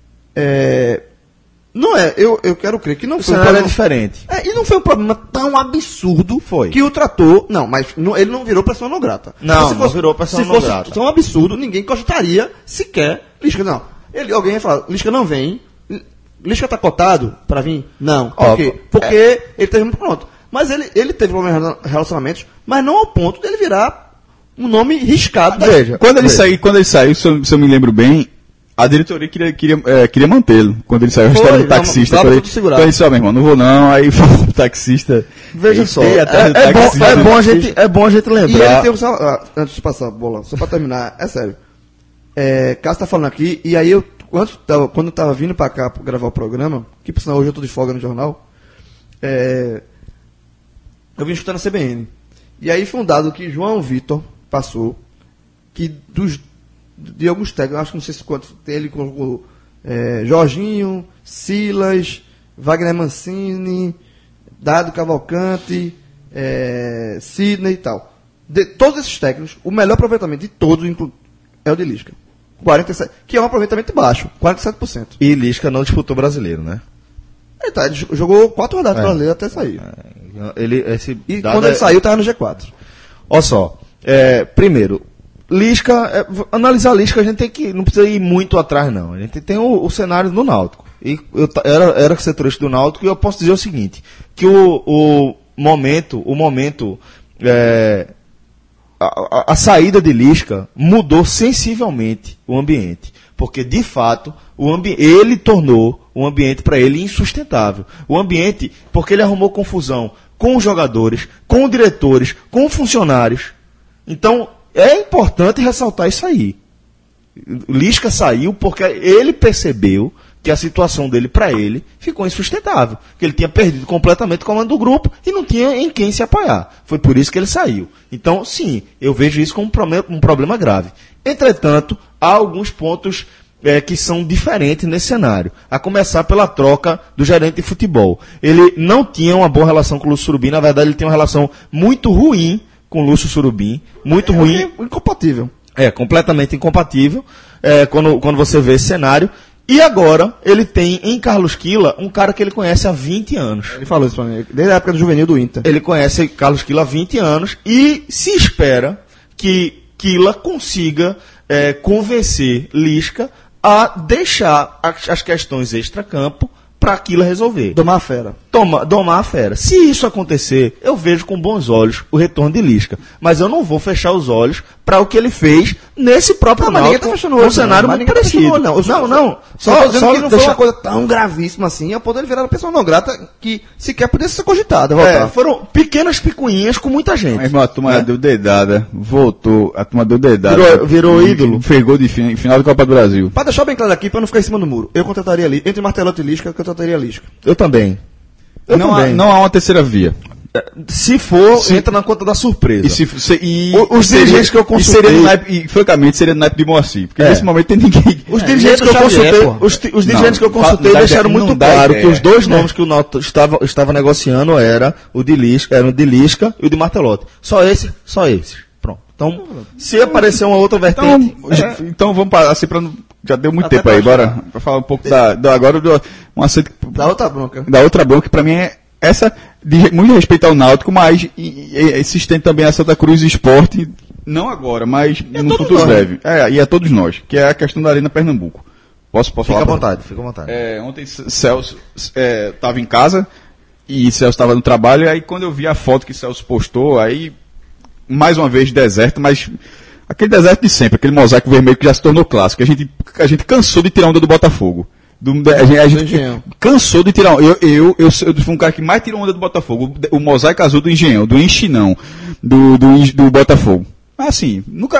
não é, eu quero crer que não foi um problema diferente. E não foi um problema tão absurdo foi. Que o tratou. Não, mas ele não virou pessoa não grata. Não, não virou pessoa não grata. Se fosse tão absurdo, ninguém cogitaria sequer. Lisca, não. Alguém ia falar, Lisca não vem. Lisca tá cotado pra vir? Não. Por quê? Porque ele teve muito pronto. Mas ele teve problemas de relacionamentos, mas não ao ponto dele virar um nome riscado. Veja, quando ele saiu, se eu me lembro bem, a diretoria queria mantê-lo. Quando ele saiu, o história do taxista. Quando ele disse, meu irmão, não vou não. Aí falou pro taxista. Veja só, é bom a gente lembrar. E ele tem antes de passar a bola, só pra terminar, é sério. Cássio tá falando aqui, e aí quando eu tava vindo pra cá pra gravar o programa, que por sinal hoje eu tô de folga no jornal, eu vim escutando a CBN. E aí foi um dado que João Vitor passou, que de alguns técnicos, acho que não sei se quanto, ele colocou Jorginho, Silas, Wagner Mancini, Dado Cavalcante, Sidney e tal. De todos esses técnicos, o melhor aproveitamento de todos é o de Lisca. 47%, que é um aproveitamento baixo, 47%. E Lisca não disputou brasileiro, né? Ele jogou 4 rodadas brasileiras até sair. Quando ele saiu, estava no G4. Olha só, primeiro, Lisca, analisar Lisca a gente tem que, não precisa ir muito atrás não, a gente tem o cenário do Náutico, e eu era setorista do Náutico e eu posso dizer o seguinte, que o momento, a saída de Lisca mudou sensivelmente o ambiente, porque de fato ele tornou o ambiente para ele insustentável, o ambiente, porque ele arrumou confusão com os jogadores, com diretores, com funcionários, então é importante ressaltar isso aí. Lisca saiu porque ele percebeu que a situação dele, para ele, ficou insustentável. Que ele tinha perdido completamente o comando do grupo e não tinha em quem se apoiar. Foi por isso que ele saiu. Então, sim, eu vejo isso como um problema grave. Entretanto, há alguns pontos que são diferentes nesse cenário. A começar pela troca do gerente de futebol. Ele não tinha uma boa relação com o Lúcio Surubim. Na verdade, ele tem uma relação muito ruim com o Lúcio Surubim, muito ruim. Incompatível. Completamente incompatível, quando você vê esse cenário. E agora, ele tem em Carlos Quila um cara que ele conhece há 20 anos. Ele falou isso pra mim, desde a época do juvenil do Inter. Ele conhece Carlos Quila há 20 anos e se espera que Quila consiga convencer Lisca a deixar as questões extracampo para Quila resolver. Domar a fera. Domar a fera. Se isso acontecer, eu vejo com bons olhos o retorno de Lisca. Mas eu não vou fechar os olhos para o que ele fez nesse próprio Náutico, um cenário muito parecido. Não. Só dizendo que não foi uma coisa tão gravíssima assim, a ponto de virar uma pessoa não grata que sequer podia ser cogitada. Foram pequenas picuinhas com muita gente. Mas, irmão, a turma deu dedada, voltou, a turma deu dedada. Virou ídolo. Fez gol de final da Copa do Brasil. Para deixar bem claro aqui, para não ficar em cima do muro, eu contrataria ali, entre Martelotti e Lisca, eu contrataria Lisca. Eu também. Não há uma terceira via. Se for, entra na conta da surpresa. Os dirigentes que eu consultei... francamente, seria no naipe de Moacir. Porque nesse momento tem ninguém... Os dirigentes que eu consultei... Os dirigentes que eu consultei deixaram muito claro que os dois nomes que o Náutico estava negociando era o de Lisca e o de Martelotti. Só esse. Pronto. Então, se aparecer uma outra vertente... Então vamos parar assim já deu muito tempo aí. Bora pra falar um pouco um assunto... Da outra bronca. Da outra bronca, que pra mim é essa, muito respeito ao Náutico, mas se estende também a Santa Cruz e Sport, não agora, mas no futuro breve. E a todos nós, que é a questão da Arena Pernambuco. Posso falar? Fica à vontade. Ontem Celso estava em casa e Celso estava no trabalho, e aí quando eu vi a foto que Celso postou, aí mais uma vez deserto, mas aquele deserto de sempre, aquele mosaico vermelho que já se tornou clássico. A gente cansou de tirar onda do Botafogo. A gente cansou de tirar. Eu fui um cara que mais tirou onda do Botafogo. O mosaico azul do Engenhão, do Enchinão, do Botafogo. Mas assim, nunca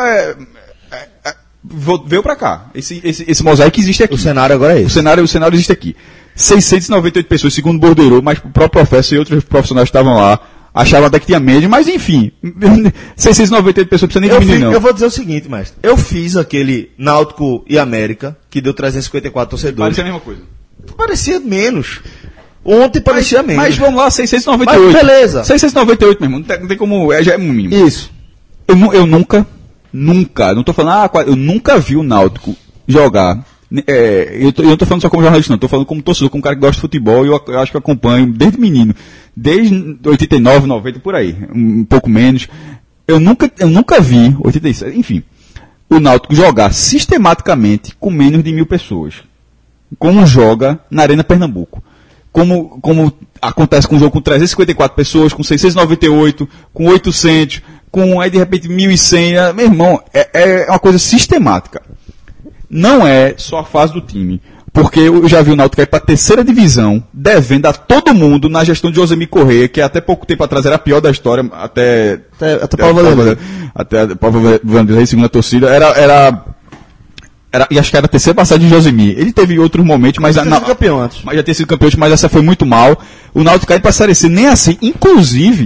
veio pra cá. Esse mosaico existe aqui. O cenário agora é esse. O cenário existe aqui. 698 pessoas, segundo o Bordeiro, mas o próprio professor e outros profissionais estavam lá. Achavam até que tinha menos, mas enfim. 698 pessoas, não precisa nem diminuir, não. Eu vou dizer o seguinte, mestre. Eu fiz aquele Náutico e América, que deu 354 torcedores. Parecia a mesma coisa. Parecia menos. Ontem parecia menos. Mas vamos lá, 698. Mas beleza. 698, meu irmão. Não tem como. Já é um mínimo. Isso. Eu nunca, não tô falando, eu nunca vi o Náutico jogar. Eu não tô falando só como jornalista, não. Tô falando como torcedor, como um cara que gosta de futebol, e eu acho que acompanho desde menino. Desde 89, 90, por aí. Um pouco menos. Eu nunca vi, 87, enfim, o Náutico jogar sistematicamente com menos de 1.000 pessoas. Como joga na Arena Pernambuco. Como acontece com um jogo com 354 pessoas, com 698, com 800, com aí de repente 1.100. Meu irmão, é uma coisa sistemática. Não é só a fase do time. Porque eu já vi o Náutico cair para a terceira divisão, devendo a todo mundo na gestão de Josemir Corrêa, que até pouco tempo atrás era a pior da história, até Paulo Vanderlei, segunda torcida, e acho que era a terceira passagem de Josemir. Ele teve outros momentos, mas já tinha sido campeão, mas essa foi muito mal. O Náutico caiu para a Série C, nem assim. Inclusive,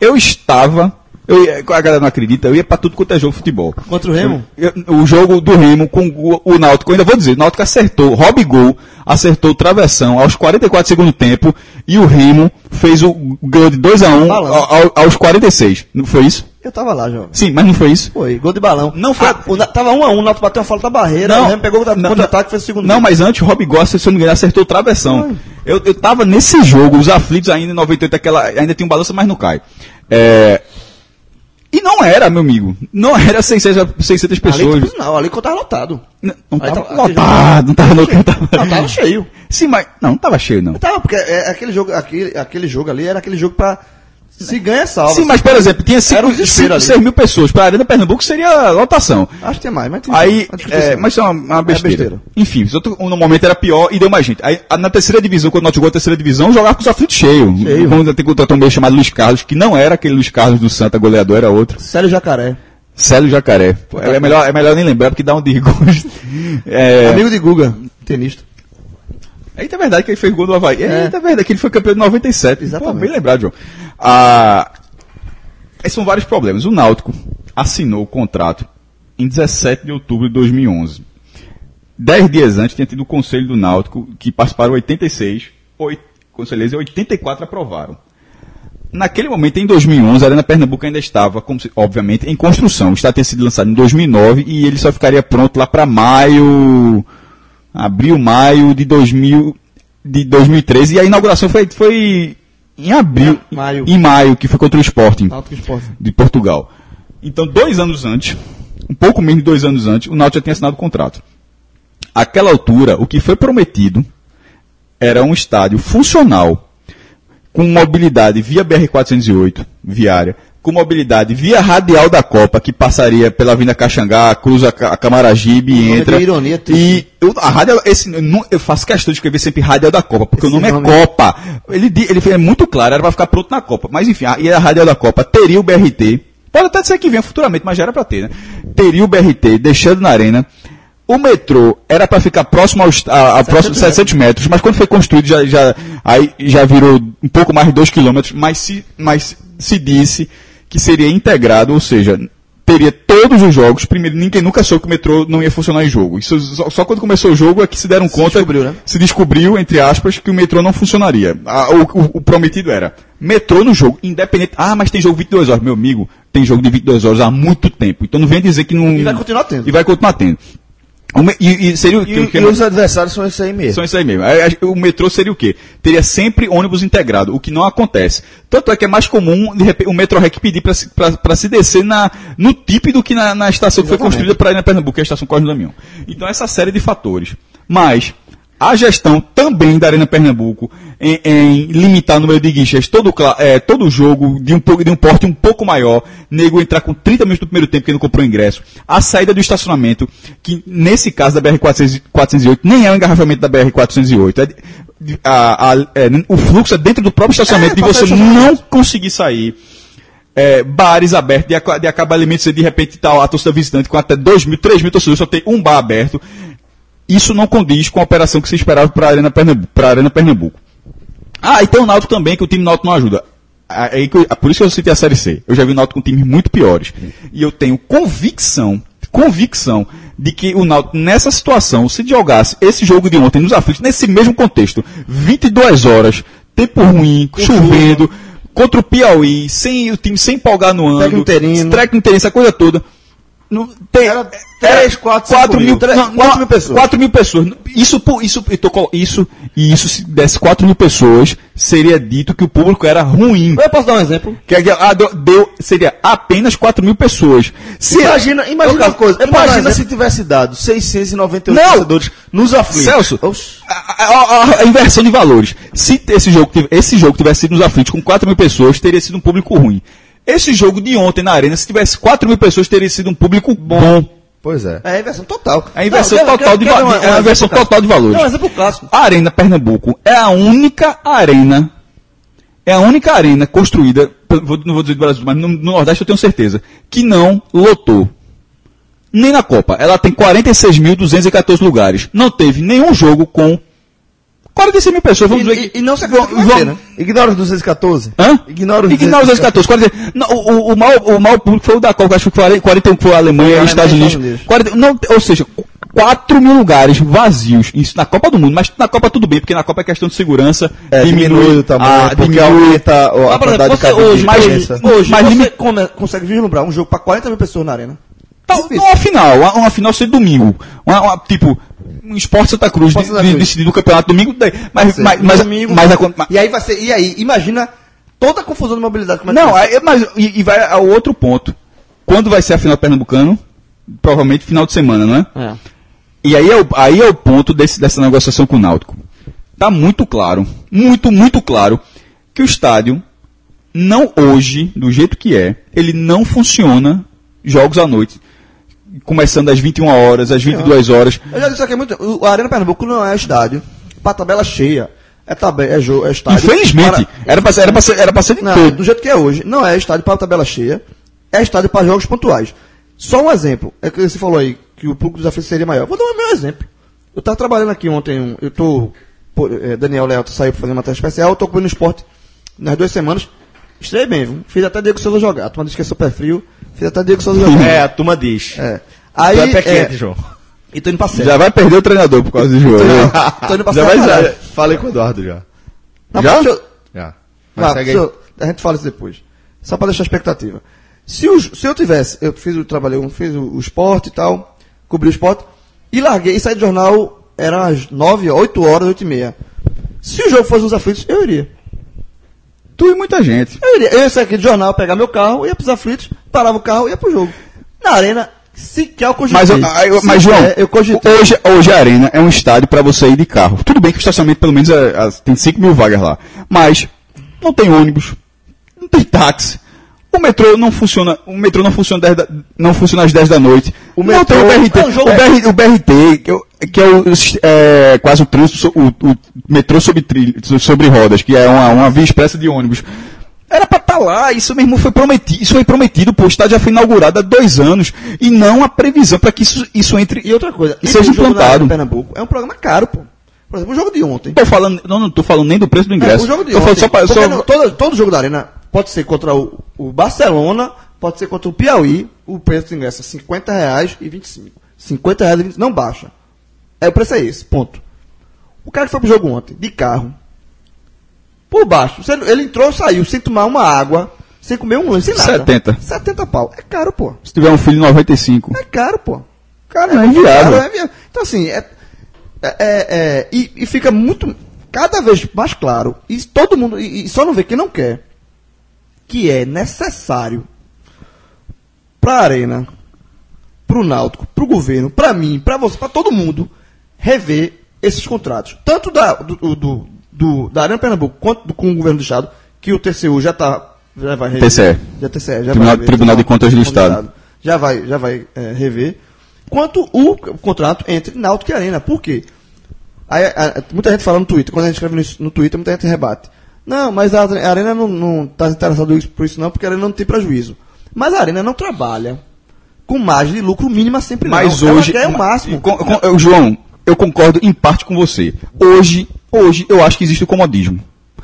a galera não acredita, eu ia pra tudo quanto é jogo de futebol. Contra o Remo? O jogo do Remo com o Náutico, eu ainda vou dizer, o Náutico acertou, Rob Gol acertou o travessão aos 44 do segundo tempo, e o Remo fez o gol de 2-1 aos 46. Não foi isso? Eu tava lá, jovem. Sim, mas não foi isso? Foi, gol de balão. Não foi. Tava 1-1, o Náutico bateu a falta da barreira, o Remo pegou o contra-ataque e fez o segundo. Não, mas antes o Rob Gol, se eu não me engano, acertou o travessão. Eu tava nesse jogo, os aflitos ainda em 98, ainda tinha um balanço, mas não cai. E não era, meu amigo. Não era 600 pessoas. Ali que eu tava lotado. Não tava lotado, não tava cheio. Sim, mas não tava cheio, não. Tava, porque aquele jogo ali era aquele jogo pra... Se ganha, salva. Sim, mas, por exemplo, tinha 6.000 pessoas. Para a Arena Pernambuco seria lotação. Acho que tem mais, mas tem aí, mas isso é uma besteira. Enfim, no momento era pior e deu mais gente. Aí, na terceira divisão, quando nós jogou a terceira divisão, jogava com os aflitos cheios. Quando tem contratar um meio chamado Luiz Carlos, que não era aquele Luiz Carlos do Santa goleador, era outro. Célio Jacaré. É melhor nem lembrar, porque dá um desgosto. Amigo de Guga, tenista. Eita, é verdade que ele fez gol do Avaí. Eita, é verdade que ele foi campeão de 97. Exatamente. Pô, bem lembrado, João. Esses são vários problemas. O Náutico assinou o contrato em 17 de outubro de 2011. 10 dias antes tinha tido o Conselho do Náutico, que participaram 86, conselheiros e 84 aprovaram. Naquele momento, em 2011, a Arena Pernambuco ainda estava, obviamente, em construção. O estado tinha sido lançado em 2009 e ele só ficaria pronto lá para abril, maio de 2013, e a inauguração foi em abril, em maio, que foi contra o Sporting de Portugal. Então, 2 anos antes, um pouco menos de 2 anos antes, o Náutico já tinha assinado o contrato. Àquela altura, o que foi prometido era um estádio funcional, com mobilidade via BR-408, viária, com mobilidade via radial da Copa, que passaria pela Avenida Caxangá, cruza a Camaragibe e entra. Ironia, a radial, eu faço questão de escrever sempre radial da Copa, porque o nome é Copa. Ele é muito claro, era para ficar pronto na Copa. Mas enfim, e a radial da Copa teria o BRT, pode até ser que venha futuramente, mas já era para ter, né? Teria o BRT deixando na Arena, O metrô era para ficar próximo a próximo de 700 metros, mas quando foi construído já virou um pouco mais de 2 quilômetros, mas se disse que seria integrado, ou seja, teria todos os jogos. Primeiro, ninguém nunca soube que o metrô não ia funcionar em jogo. Isso só quando começou o jogo é que se deram conta, se descobriu, entre aspas, que o metrô não funcionaria. O prometido era metrô no jogo, independente. Mas tem jogo 22 horas. Meu amigo, tem jogo de 22 horas há muito tempo. Então não venha dizer que não... E vai continuar tendo. E vai continuar tendo. Seria e os adversários são esses aí mesmo. São esses aí mesmo. O metrô seria o quê? Teria sempre ônibus integrado, o que não acontece. Tanto é que é mais comum, de repente, o Metrorec pedir para se descer no TIP do que na estação que foi construída para ir na Pernambuco, que é a estação Cosme Damião. Então, essa série de fatores. Mas a gestão também da Arena Pernambuco em limitar o número de guichês, todo jogo de um porte um pouco maior, nego entrar com 30 minutos do primeiro tempo que não comprou ingresso, a saída do estacionamento, que nesse caso da BR-408 nem é o engarrafamento da BR-408, o fluxo é dentro do próprio estacionamento de você não conseguir sair. Bares abertos, de acabalimento, de repente tá a torcida visitante com até 2 mil, 3 mil torcedores, só tem um bar aberto. Isso não condiz com a operação que se esperava para a Arena Pernambuco. E tem o Náutico também, que o time Náutico não ajuda. Por isso que eu citei a Série C. Eu já vi o Náutico com times muito piores. E eu tenho convicção de que o Náutico, nessa situação, se jogasse esse jogo de ontem nos aflitos, nesse mesmo contexto, 22 horas, tempo ruim, chovendo, contra o Piauí, o time sem empolgar no ano, técnico interino, essa coisa toda. Não, tem, 4 mil pessoas. 4 mil pessoas. Isso, se desse 4 mil pessoas, seria dito que o público era ruim. Eu posso dar um exemplo? Seria apenas 4 mil pessoas. Imagina uma coisa. Imagina se tivesse dado 698 torcedores nos aflitos. Celso, a inversão de valores. Se esse jogo tivesse sido nos aflitos com 4 mil pessoas, teria sido um público ruim. Esse jogo de ontem na Arena, se tivesse 4 mil pessoas, teria sido um público bom. Pois é. É a inversão total. A inversão total de valores. Não, um exemplo clássico. A Arena Pernambuco é a única arena construída, não vou dizer do Brasil, mas no Nordeste eu tenho certeza, que não lotou. Nem na Copa. Ela tem 46.214 lugares. Não teve nenhum jogo com 46 mil pessoas, vamos dizer que... E não se acredita, né? Ignora os 214. Ignora os 214. O maior público foi o da Copa, acho que foi 41 que foi a Alemanha e Estados Unidos. Ou seja, 4 mil lugares vazios. Isso na Copa do Mundo, mas na Copa tudo bem, porque na Copa é questão de segurança. Diminui o tamanho, porque aumenta a quantidade de cada hoje você consegue vislumbrar um jogo para 40 mil pessoas na Arena? Uma final ser domingo. Tipo... Um Sport Santa Cruz decidido o campeonato domingo, e aí vai ser, imagina toda a confusão de mobilidade. Vai ao outro ponto. Quando vai ser a final do Pernambucano? Provavelmente final de semana, não é? E aí é o ponto dessa negociação com o Náutico. Tá muito claro, muito claro, que o estádio não hoje, do jeito que ele não funciona jogos à noite. Começando às 21 horas, às 22 horas. Eu já disse aqui muito. A Arena Pernambuco não é estádio para tabela cheia. É estádio. Infelizmente. Era para ser de todo. Do jeito que é hoje. Não é estádio para tabela cheia. É estádio para jogos pontuais. Só um exemplo. É que você falou aí que o público dos aflitos seria maior. Vou dar o meu exemplo. Eu estava trabalhando aqui ontem. Daniel Leal saiu para fazer uma matéria especial. Eu estou cobrindo esporte nas 2 semanas. Estreiei bem, viu? Fiz até Diego Souza jogar. A turma diz que é super frio. Fiz até Diego Souza jogar. A turma diz. Aí, tu é pé quente, João. E tô indo pra série. Já vai perder o treinador por causa do jogo. Tô indo pra série. Falei com o Eduardo já. Já? A gente fala isso depois. Só pra deixar a expectativa. Se eu tivesse, eu fiz o esporte e tal, cobri o esporte, e larguei, e saí do jornal, eram às 8 horas, 8h30. Se o jogo fosse nos aflitos, eu iria. Tu e muita gente. Eu ia sair aqui do jornal, pegar meu carro, ia pros aflitos, parava o carro e ia pro jogo. Na Arena, sequer eu cogitei. Mas João, eu cogitei. Hoje a Arena é um estádio para você ir de carro. Tudo bem que o estacionamento pelo menos tem 5 mil vagas lá. Mas não tem ônibus, não tem táxi. O metrô não funciona. Não funciona às 10 da noite. Não tem o BRT. O BRT, que é quase o trânsito, o metrô sobre rodas, que é uma via expressa de ônibus. Era pra estar lá, isso mesmo foi prometido, pô, o estádio já foi inaugurado há 2 anos, e não a previsão para que isso entre e outra coisa, e seja implantado. Em Pernambuco é um programa caro, pô. Por exemplo, o jogo de ontem. Não tô falando nem do preço do ingresso. O jogo de tô ontem. Só Todo jogo da Arena pode ser contra o Barcelona, pode ser contra o Piauí, o preço do ingresso é R$50,25. R$50,25, não baixa. O preço é esse, ponto. O cara que foi pro jogo ontem, de carro, por baixo, ele entrou, saiu, sem tomar uma água, sem comer um lanche, sem nada. 70 pau. É caro, pô. Se tiver um filho 95. É caro, pô. Cara, não é inviável. Então, assim, e fica muito, cada vez mais claro, e todo mundo, e só não vê quem não quer, que é necessário pra Arena, pro Náutico, pro governo, pra mim, pra você, pra todo mundo, rever esses contratos. Tanto da Arena Pernambuco quanto com o governo do Estado, que o TCU já vai rever. TCE. Tribunal de Contas do Estado. Já vai rever. Quanto o contrato entre Náutico e Arena. Por quê? Muita gente fala no Twitter, quando a gente escreve no Twitter, muita gente rebate. Não, mas a Arena não está interessada por isso não, porque a Arena não tem prejuízo. Mas a Arena não trabalha com margem de lucro mínima sempre mas não. Hoje, ela quer o máximo. João, eu concordo em parte com você. Hoje eu acho que existe o comodismo.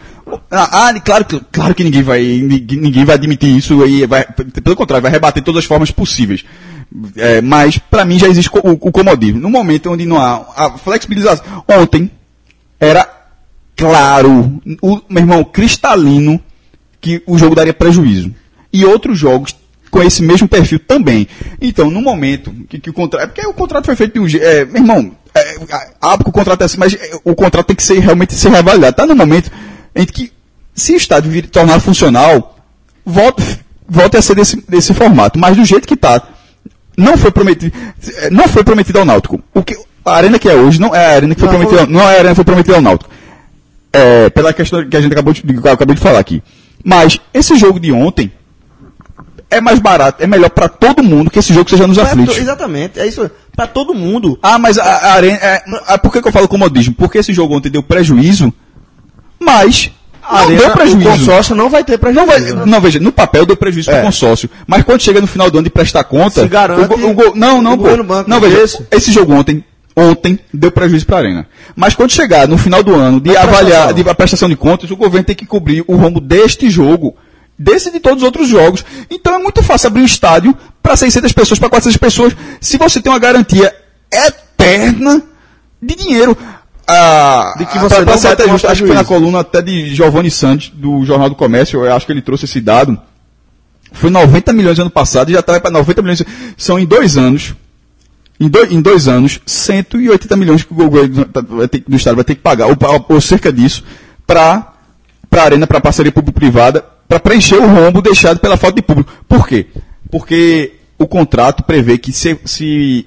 Claro que ninguém vai admitir isso e pelo contrário, vai rebater todas as formas possíveis. Mas para mim já existe o comodismo. No momento onde não há a flexibilização. Ontem era claro, meu irmão, cristalino, que o jogo daria prejuízo. E outros jogos com esse mesmo perfil também. Então, no momento que o contrato... Porque o contrato foi feito de um jeito... meu irmão, porque o contrato é assim, mas o contrato tem que realmente ser reavaliado. Está no momento em que, se o estádio tornar funcional, volte a ser desse formato. Mas do jeito que está, não foi prometido ao Náutico. A arena que é hoje não é a arena que foi prometida, não é a arena que foi prometida ao Náutico. Pela questão que a gente acabei de falar aqui. Mas esse jogo de ontem é mais barato, é melhor para todo mundo que esse jogo seja nos aflitos. Exatamente, é isso, para todo mundo. Mas a arena... por que eu falo comodismo? Porque esse jogo ontem deu prejuízo, mas não deu prejuízo. O consórcio não vai ter prejuízo. Não, veja, no papel deu prejuízo para o consórcio, mas quando chega no final do ano de prestar conta... Se garante Não, veja, esse jogo ontem deu prejuízo para a Arena. Mas quando chegar no final do ano de avaliar a prestação de contas, o governo tem que cobrir o rombo deste jogo, de todos os outros jogos. Então é muito fácil abrir um estádio para 600 pessoas, para 400 pessoas, se você tem uma garantia eterna de dinheiro. De que você não vai ter acho que foi na coluna até de Giovanni Santos, do Jornal do Comércio, eu acho que ele trouxe esse dado. Foi 90 milhões ano passado e já está para 90 milhões. São em 2 anos. Em 2 anos, 180 milhões que o governo do Estado vai ter que pagar, ou cerca disso, para a Arena, para a parceria público-privada, para preencher o rombo deixado pela falta de público. Por quê? Porque o contrato prevê que se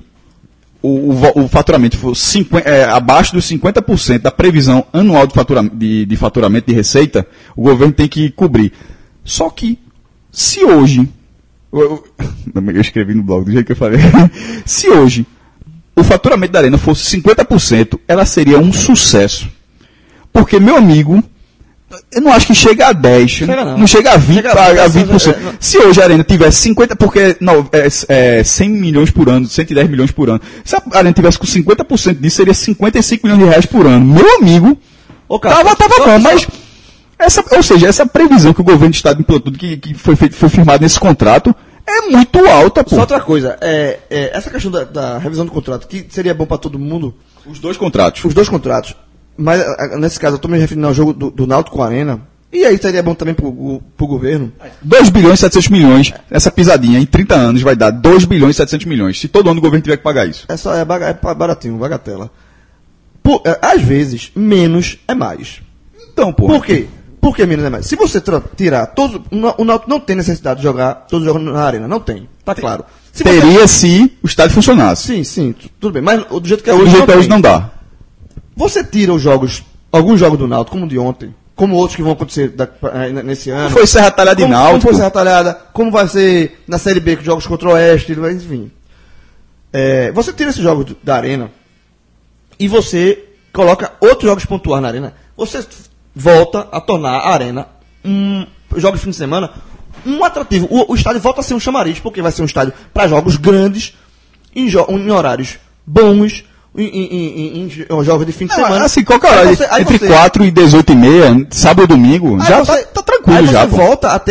o faturamento for abaixo dos 50% da previsão anual de faturamento de receita, o governo tem que cobrir. Só que, se hoje... Eu escrevi no blog do jeito que eu falei. Se hoje o faturamento da Arena fosse 50%, ela seria um sucesso. Porque, meu amigo, eu não acho que chega a 10, não chega a 20%. Se hoje a Arena tivesse 50%, porque 100 milhões por ano, 110 milhões por ano. Se a Arena tivesse com 50% disso, seria 55 milhões de reais por ano. Meu amigo, tava bom, mas... Essa previsão que o governo do Estado implantou, que foi firmada nesse contrato, é muito alta, pô. Só outra coisa, essa questão da revisão do contrato, que seria bom para todo mundo... Os dois contratos. Mas, nesse caso, eu estou me referindo ao jogo do Náutico com a Arena, e aí seria bom também pro governo. 2 bilhões e 700 milhões, essa pisadinha, em 30 anos vai dar 2 bilhões e 700 milhões, se todo ano o governo tiver que pagar isso. É baratinho, bagatela. Às vezes, menos é mais. Então, pô. Por quê? Por que menos é mais? Se você tirar todos... O Náutico não tem necessidade de jogar todos os jogos na Arena. Não tem. Tá claro. Se o estádio funcionasse. Sim. Tudo bem. Mas do jeito que é hoje... Do jeito que é hoje não dá. Você tira os jogos... Alguns jogos do Náutico, como o de ontem. Como outros que vão acontecer nesse ano. Como foi Serra Talhada e Náutico. Como foi Serra Talhada. Como vai ser na Série B, que jogos contra o Oeste. Enfim. Você tira esses jogos da Arena e você coloca outros jogos pontuais na Arena. Você... volta a tornar a Arena jogos de fim de semana, um atrativo. O estádio volta a ser um chamariz, porque vai ser um estádio para jogos grandes, em horários bons, em jogos de fim de semana. Assim, qualquer hora, entre 4 e 18 e meia, sábado e domingo, já tá tranquilo aí já. Você volta a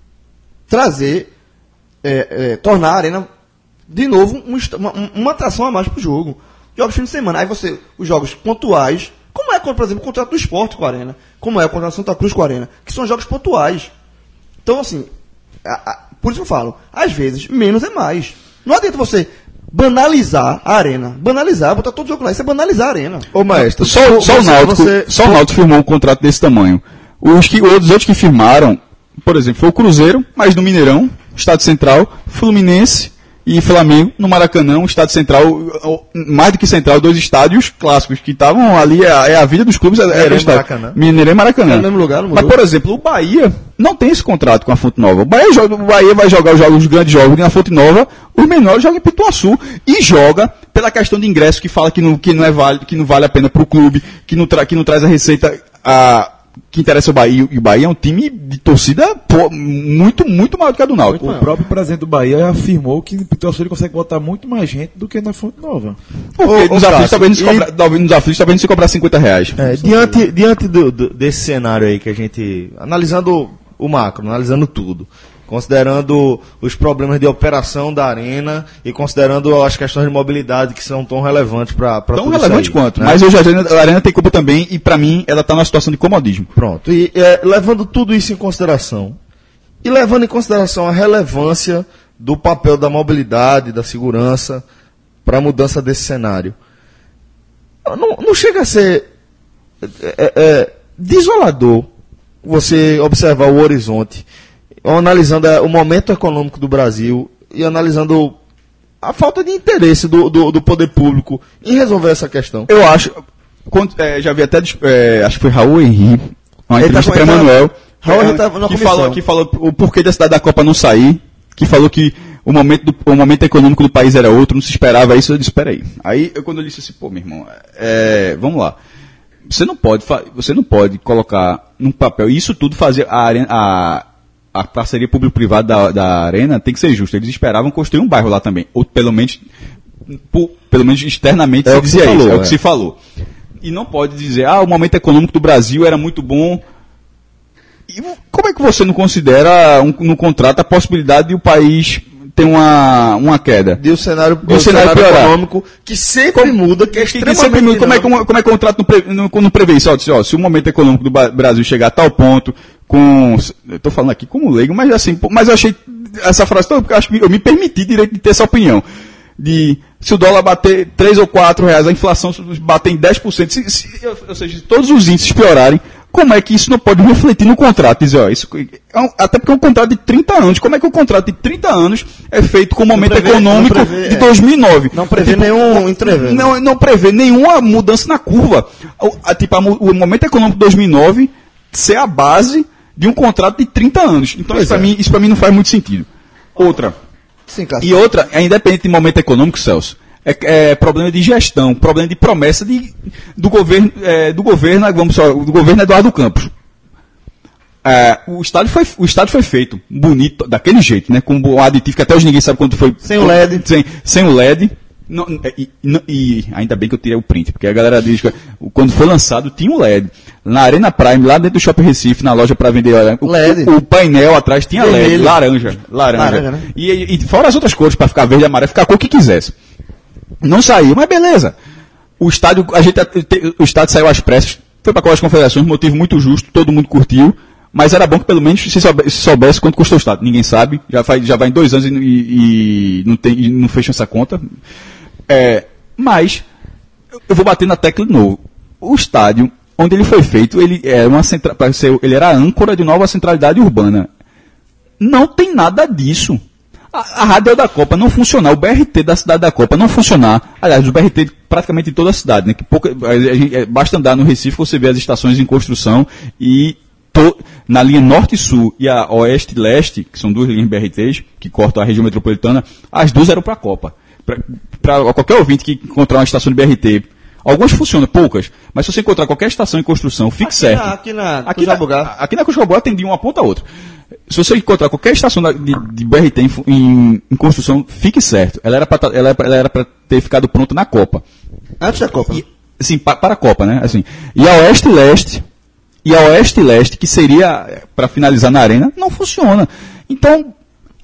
tornar a Arena de novo uma atração a mais pro jogo. Jogos de fim de semana. Aí os jogos pontuais, como é, por exemplo, o contrato do Sport com a Arena, como é o contrato do Santa Cruz com a Arena, que são jogos pontuais. Então, assim, por isso que eu falo, às vezes, menos é mais. Não adianta você banalizar a Arena. Banalizar, botar todo jogo lá, isso é banalizar a Arena. Ô, maestro, só o Náutico firmou um contrato desse tamanho. Os outros que firmaram, por exemplo, foi o Cruzeiro, mas no Mineirão, Estado Central, Fluminense e Flamengo, no Maracanã, Estado Central, mais do que Central, 2 estádios clássicos que estavam ali, a vida dos clubes Mineirão e Maracanã. É no mesmo lugar, mas, por exemplo, o Bahia não tem esse contrato com a Fonte Nova. O Bahia vai jogar os grandes jogos na Fonte Nova, os menores jogam em Pituaçu e joga pela questão de ingresso que fala que não é válido, que não vale a pena para o clube, que não traz a receita que interessa o Bahia. E o Bahia é um time de torcida muito, muito maior do que a do Náutico. O próprio presidente do Bahia afirmou que em Pituaçu ele consegue botar muito mais gente do que na Fonte Nova. Porque nos aflitos talvez não se cobrar R$50. Diante desse cenário aí que a gente... Analisando o macro, analisando tudo, considerando os problemas de operação da Arena e considerando as questões de mobilidade que são tão relevantes para tudo isso. Tão relevante quanto, né? Mas hoje a Arena tem culpa também e para mim ela está numa situação de comodismo. Pronto, e levando tudo isso em consideração e levando em consideração a relevância do papel da mobilidade, da segurança para a mudança desse cenário, não chega a ser desolador você observar o horizonte, analisando o momento econômico do Brasil e analisando a falta de interesse do poder público em resolver essa questão. Eu acho, já vi até, acho que foi Raul Henri, uma entrevista para Emanuel, que falou o porquê da cidade da Copa não sair, que falou que o momento econômico do país era outro, não se esperava isso. Eu disse, espera aí. Aí, quando eu disse assim, pô, meu irmão, vamos lá. Você não pode colocar num papel, e isso tudo fazer a parceria público-privada da Arena tem que ser justa. Eles esperavam construir um bairro lá também. Ou pelo menos externamente se dizia isso. É o que se falou. E não pode dizer, o momento econômico do Brasil era muito bom. E como é que você não considera no contrato a possibilidade de o país ter uma queda? De o cenário econômico que sempre muda, que é extremamente muda. Como é que o contrato não prevê isso? Se o momento econômico do Brasil chegar a tal ponto, eu estou falando aqui como leigo, mas assim, mas eu achei essa frase toda, porque eu acho que eu me permiti direito de ter essa opinião. Se o dólar bater 3 ou 4 reais, a inflação bater em 10%, ou seja, se todos os índices piorarem, como é que isso não pode refletir no contrato? Dizer, até porque é um contrato de 30 anos. Como é que o contrato de 30 anos é feito com o momento econômico de 2009? Não prevê nenhum intervento. Não prevê nenhuma mudança na curva. O momento econômico de 2009 ser a base de um contrato de 30 anos. Então isso para mim não faz muito sentido. Outra. Sim, claro. E outra, independente de momento econômico, Celso, é problema de gestão, problema de promessa do governo Eduardo Campos. O estádio foi feito bonito, daquele jeito, né? Com um aditivo que até hoje ninguém sabe quando foi. Sem o LED. Sem o LED. E ainda bem que eu tirei o print, porque a galera diz que quando foi lançado tinha um LED. Na Arena Prime, lá dentro do Shopping Recife, na loja para vender LED. O painel atrás tinha LED, laranja. Né? E fora as outras cores, para ficar verde e amarelo, ficar a cor que quisesse. Não saiu, mas beleza. O estádio saiu às pressas, foi para a Copa das Confederações, motivo muito justo, todo mundo curtiu, mas era bom que pelo menos se soubesse quanto custou o estádio. Ninguém sabe, já vai em 2 anos e não fecham essa conta. Mas eu vou bater na tecla de novo. O estádio, onde ele foi feito, ele era a âncora de nova centralidade urbana. Não tem nada disso. A rádio da Copa não funcionar, o BRT da cidade da Copa não funcionar. Aliás, o BRT praticamente em toda a cidade, né? Basta andar no Recife, você vê as estações em construção e na linha norte e sul e a oeste e leste, que são 2 linhas BRTs que cortam a região metropolitana, as 2 eram para a Copa. Para qualquer ouvinte que encontrar uma estação de BRT Algumas funcionam, poucas. Mas se você encontrar qualquer estação em construção, fique certo. Aqui na Cujabugá tem de uma ponta a outra. Se você encontrar qualquer estação de BRT em construção, fique certo. Ela era para ter ficado pronta na Copa. Antes da Copa. Sim, para a Copa, né? Assim, e a Oeste e Leste, que seria para finalizar na Arena, não funciona. Então,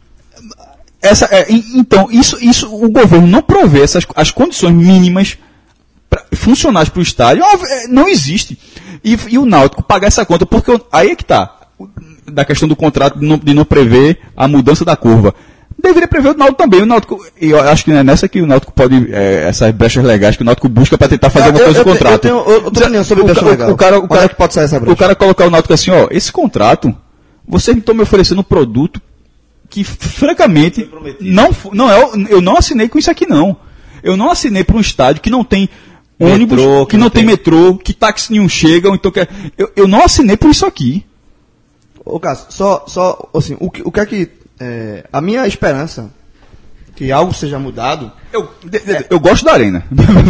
isso o governo não provê as condições mínimas funcionais para o estádio, não existe. E o Náutico pagar essa conta, porque aí é que está, da questão do contrato de não prever a mudança da curva. Deveria prever o Náutico também. O Náutico, eu acho que é nessa que o Náutico pode, essas brechas legais que o Náutico busca para tentar fazer alguma coisa no contrato. Eu tenho outra opinião sobre brecha legal. O cara que pode sair essa brecha. O cara colocar o Náutico assim, esse contrato, vocês estão me oferecendo um produto que, francamente, eu não assinei com isso aqui, não. Eu não assinei para um estádio que não tem ônibus, que não tem metrô, que táxi nenhum chega, então eu não assinei por isso aqui. Ô, Cássio, só assim, o que é que a minha esperança que algo seja mudado. Eu gosto da Arena.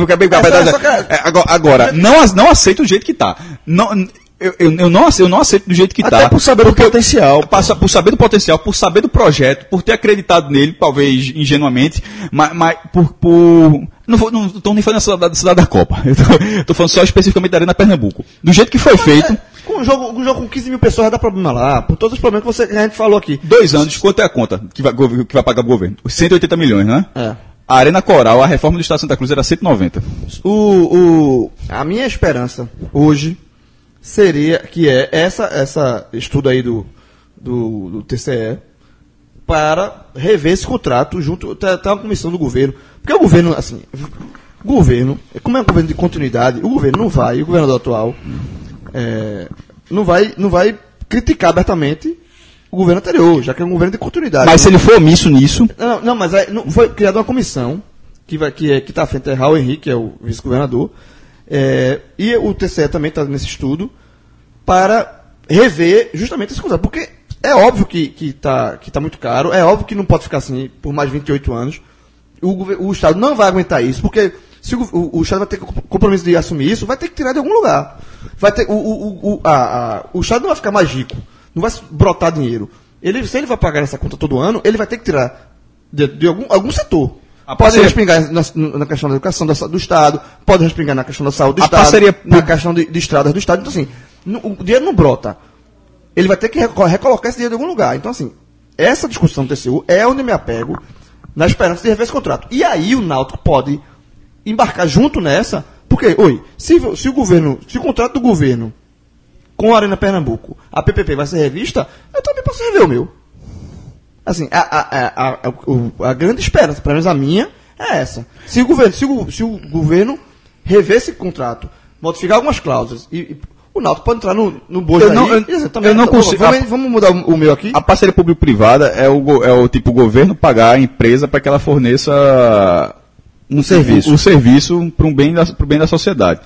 Agora, não aceito do jeito que está. Eu não aceito do jeito que está. Até por saber do potencial. Por saber do potencial, por saber do projeto, por ter acreditado nele, talvez ingenuamente, mas não estou nem falando da cidade da Copa. Estou falando só especificamente da Arena Pernambuco. Do jeito que foi feito. Com um jogo com 15 mil pessoas vai dar problema lá, por todos os problemas que a gente falou aqui. 2 anos, quanto é a conta que vai pagar o governo? Os 180 milhões, né? É. A Arena Coral, a reforma do Estado de Santa Cruz era 190. A minha esperança hoje seria que essa estudo aí do TCE para rever esse contrato junto, tá uma comissão do governo, porque o governo, assim, como é um governo de continuidade, o governador atual, não vai criticar abertamente o governo anterior, já que é um governo de continuidade. Mas se ele for omisso nisso... Não, mas foi criada uma comissão que está à frente, Raul Henrique, que é o vice-governador, e o TCE também está nesse estudo para rever justamente esse contrato. Porque é óbvio que tá muito caro, é óbvio que não pode ficar assim por mais de 28 anos. O Estado não vai aguentar isso, porque se o Estado vai ter compromisso de assumir isso, vai ter que tirar de algum lugar. O Estado não vai ficar mais rico, não vai brotar dinheiro. Se ele vai pagar essa conta todo ano, ele vai ter que tirar de algum setor. Pode respingar na questão da educação do Estado, pode respingar na questão da saúde do Estado, na questão de estradas do Estado. Então, assim, o dinheiro não brota. Ele vai ter que recolocar esse dinheiro em algum lugar. Então, assim, essa discussão do TCU é onde eu me apego, na esperança de rever esse contrato. E aí o Náutico pode embarcar junto nessa, porque, se o contrato do governo com a Arena Pernambuco, a PPP vai ser revista, eu também posso rever o meu. Assim, a grande esperança, pelo menos a minha, é essa. Se o governo rever esse contrato, modificar algumas cláusulas, e o Náutico pode entrar no bojo eu não consigo. Vamos mudar o meu aqui? A parceria público-privada é o tipo governo pagar a empresa para que ela forneça um serviço para o bem da sociedade.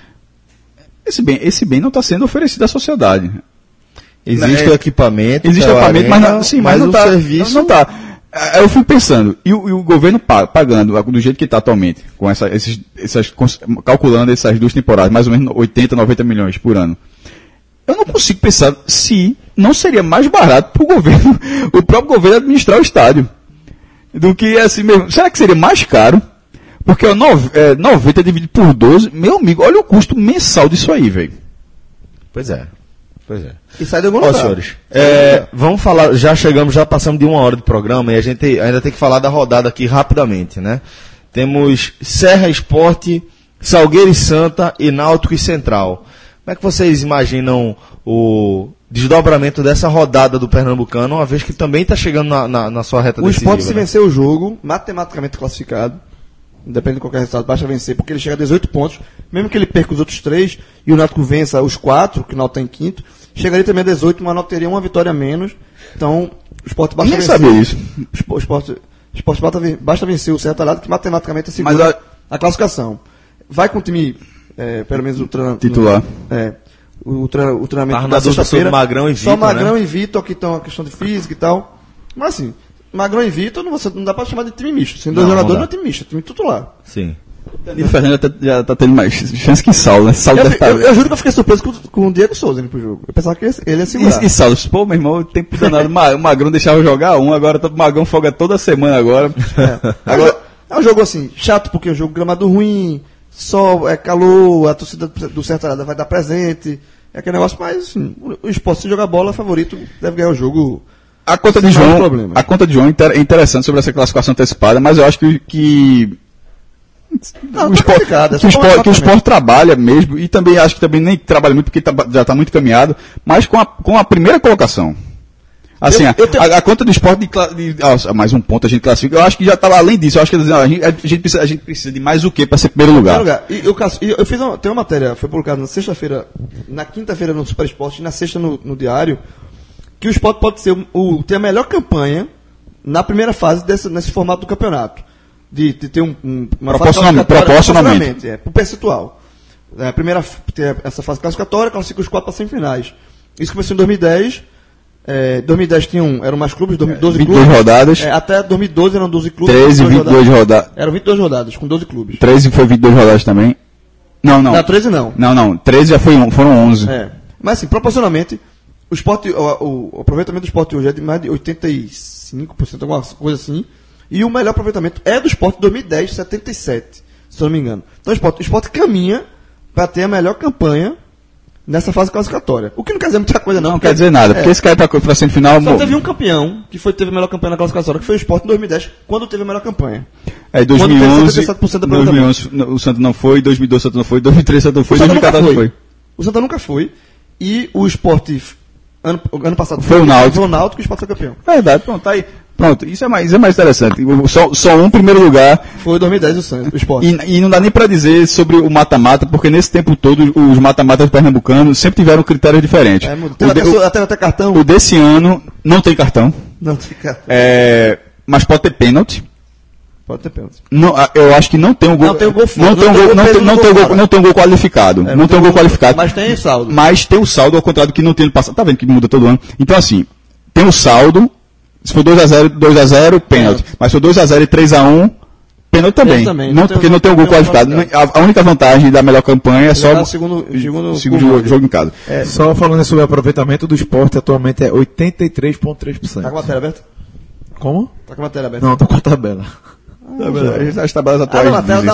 Esse bem não está sendo oferecido à sociedade. Existe o equipamento. Existe o equipamento, mas não está. Serviço... Não está. Eu fico pensando, e o governo pagando do jeito que está atualmente, com calculando essas 2 temporadas, mais ou menos 80, 90 milhões por ano. Eu não consigo pensar se não seria mais barato para o governo, o próprio governo administrar o estádio. Do que assim mesmo. Será que seria mais caro? Porque 90 dividido por 12, meu amigo, olha o custo mensal disso aí, velho. Pois é. E sai de algum lugar. Senhores, vamos falar, já passamos de 1 hora de programa e a gente ainda tem que falar da rodada aqui rapidamente, né? Temos Serra Esporte, Salgueiro e Santa e Náutico e Central. Como é que vocês imaginam o desdobramento dessa rodada do Pernambucano, uma vez que também está chegando na sua reta decisiva? O Sport, se vencer o jogo, matematicamente classificado, independente de qualquer resultado, basta vencer, porque ele chega a 18 pontos, mesmo que ele perca os outros 3, e o Náutico vença os 4, que o Náutico está em quinto, chegaria também a 18, mas o Náutico teria uma vitória a menos, então o Sport basta vencer. Nem sabia isso. O Sport basta vencer o Serra Talhado, que matematicamente assegura a classificação. Vai com o time, pelo menos o titular. O treinamento da sexta-feira. Magrão e Vitor, só Magrão, né? E Vitor, que estão a questão de física e tal. Mas assim, Magrão e Vitor não dá para chamar de time misto. Sendo 2 jogadores não é time misto, é time titular. Sim. Danilo Fernandes já tá tendo mais chance que Saulo, né? Saulo deve estar. Eu juro que eu fiquei surpreso com o Diego Souza indo pro jogo. Eu pensava que ele ia segurar. E Saulo, pô, meu irmão, o tempo danado. O Magrão deixava eu jogar agora o Magrão folga toda semana agora. Agora, é um jogo assim, chato, porque é um jogo gramado ruim, sol, calor, a torcida do Sertarada vai dar presente. É aquele negócio, mas assim, o Sport, se jogar bola, favorito, deve ganhar o jogo. A conta de João é interessante sobre essa classificação antecipada, mas eu acho que o Sport trabalha mesmo, e também acho que também nem trabalha muito, porque já está muito caminhado, mas com a primeira colocação. Assim, a conta do Sport mais um ponto a gente classifica, eu acho que já está além disso, eu acho que a gente precisa de mais o que para ser primeiro lugar. E eu fiz tem uma matéria, foi publicada na sexta-feira, na quinta-feira no Super Sport e na sexta no Diário, que o Sport pode ser ter a melhor campanha na primeira fase nesse formato do campeonato. De ter uma fase proporcionalmente. Por percentual. A primeira ter essa fase classificatória, classifica os 4 para semifinais. Isso começou em 2010. 2010 eram mais clubes, 12 22 clubes. Rodadas. Até 2012 eram 12 clubes. 13 e 22 rodadas. Eram 22 rodadas, com 12 clubes. 13 foi 22 rodadas também? Não. Não, 13 não. Não. 13 já foram 11. Mas assim, proporcionalmente, o aproveitamento do Sport hoje é de mais de 85%, alguma coisa assim. E o melhor aproveitamento é do Sport 2010, 77%, se eu não me engano. Então o Sport caminha para ter a melhor campanha nessa fase classificatória. O que não quer dizer muita coisa, não. Não quer dizer nada, porque esse cai para semifinal. Só teve um campeão que teve a melhor campanha na classificatória, que foi o Sport em 2010, quando teve a melhor campanha. Em 2011 o Santa não foi, 2012 o Santa não foi, 2013 o Santa não foi, 2014 não foi. O Santa nunca foi. E o Sport, ano passado, foi o Náutico. E o Sport foi campeão. Verdade, pronto, tá aí. Pronto, isso é mais interessante. Só um primeiro lugar. Foi 2010 o Sport. E não dá nem para dizer sobre o mata-mata, porque nesse tempo todo os mata-matas pernambucanos sempre tiveram critérios diferentes. Até cartão. O desse ano não tem cartão. Não tem cartão. Mas pode ter pênalti. Pode ter pênalti. Não, eu acho que não tem um gol. Não tem um gol fora. Não tem um gol qualificado. Não tem um gol qualificado. Mas tem saldo. Mas tem o saldo, ao contrário do que não tem no passado. Tá vendo que muda todo ano? Então, assim, tem o saldo. Se for 2x0, pênalti. Mas se for 2x0 e 3x1, pênalti também. Porque não tem um gol qualificado. A única vantagem da melhor campanha é só o segundo jogo em casa. Só falando sobre o aproveitamento do Sport, atualmente é 83,3%. Tá com a matéria aberta? Como? Tá com a matéria aberta? Não, tô com a tabela. As tabelas atuais.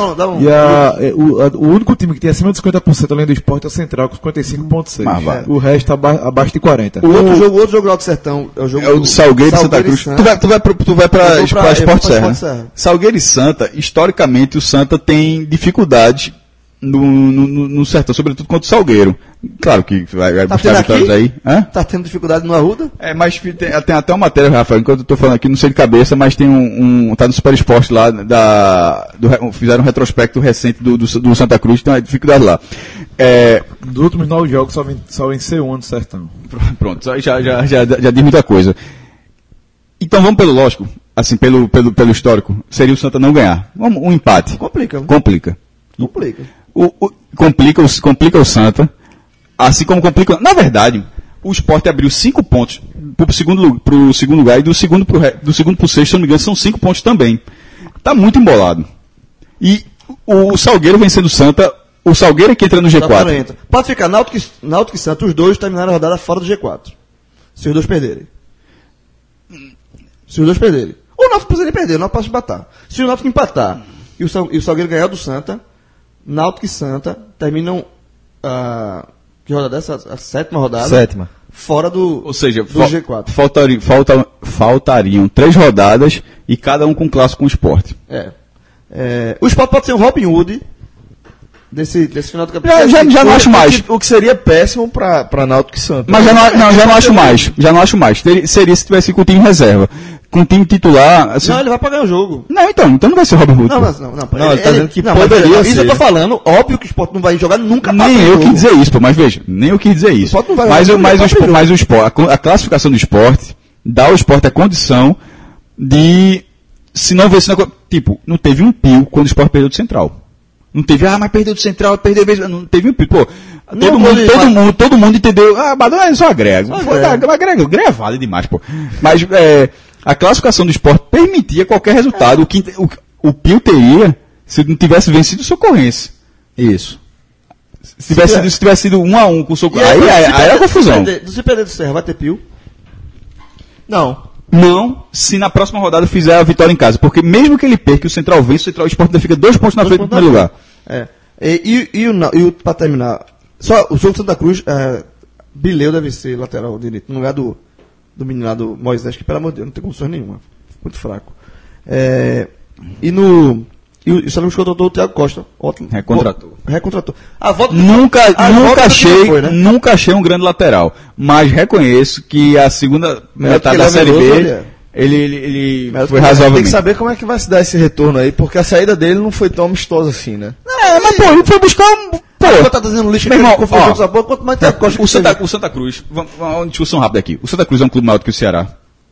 O único time que tem acima de 50% além do Sport é o Central, com 55,6%. O resto abaixo de 40%. O outro jogo lá do Sertão é o jogo do Salgueiro e Santa Cruz. Tu vai para Sport Serra. Salgueiro e Santa, historicamente, o Santa tem dificuldade no Sertão, sobretudo contra o Salgueiro. Claro que vai buscar vitórias aí. Tá tendo dificuldade no Arruda? Mas tem até uma matéria, Rafael, enquanto eu tô falando aqui, não sei de cabeça, mas tem tá no Super Esporte lá, fizeram um retrospecto recente do Santa Cruz, tem uma dificuldade lá. Dos últimos 9 jogos, só venceu um no Sertão. Pronto, já diz muita coisa. Então vamos pelo lógico, assim, pelo histórico, seria o Santa não ganhar. Um empate. Complica. Complica o Santa, assim como complica. Na verdade, o Sport abriu 5 pontos pro segundo lugar e do segundo pro sexto, se não me engano, são 5 pontos também. Tá muito embolado. E o Salgueiro vencendo o Santa, o Salgueiro é que entra no G4. Pode ficar Náutico e Santa, os dois terminaram a rodada fora do G4. Se os dois perderem. O Náutico precisa perder, o Náutico pode empatar. Se o Náutico empatar e o Salgueiro ganhar do Santa, Náutico e Santa terminam que rodada é essa? A 7ª rodada? 7ª. Fora do G4. Faltariam 3 rodadas e cada um com um clássico com o Sport. O Sport pode ser um Robin Hood desse final do campeonato. Já não acho mais. O que seria péssimo para Náutico e Santa. Mas já não acho mais. Já não acho mais. Seria se tivesse com o time reserva. Com o time titular. Assim... Não, ele vai pagar o jogo. Não, então não vai ser Robin Hood. Não, ele tá dizendo que poderia ser. Isso eu tô falando, óbvio que o Sport não vai jogar nunca. Nem eu quis dizer isso, mas veja, nem eu quis dizer isso. Mas o Sport, a classificação do Sport dá ao Sport a condição de, se não ver, tipo, não teve um pio quando o Sport perdeu do Central. Não teve, mas perdeu do Central, não teve um pio. Pô, todo mundo entendeu, Badão é só agrego. Agrego é válido demais, pô. Mas, a classificação do Sport permitia qualquer resultado. O Pio teria Se não tivesse vencido o Socorrense. Isso. Se tivesse sido 1-1 com o Socorrense. Aí era confusão. Se perder do Serra, vai ter pio? Não, se na próxima rodada fizer a vitória em casa. Porque mesmo que ele perca, o Central vence, o Central Sport ainda fica 2 pontos na frente do primeiro lugar. Pra terminar, só o jogo do Santa Cruz, Bileu deve ser lateral direito, no lugar do menino lá do Moisés, que pelo amor de Deus, não tem condições nenhuma. Muito fraco. E o Santa Cruz contratou o Thiago Costa. Ótimo. Recontratou. A volta Nunca foi, né? achei um grande lateral. Mas reconheço que a segunda metade da Série B, ele foi razoável. Tem que saber como é que vai se dar esse retorno aí, porque a saída dele não foi tão amistosa assim, né? Mas pô, ele foi buscar Pô, tá dizendo lixo, meu irmão, quanto mais Thiago Costa. O Santa Cruz, vamos uma discussão rápida aqui. O Santa Cruz é um clube maior do que o Ceará.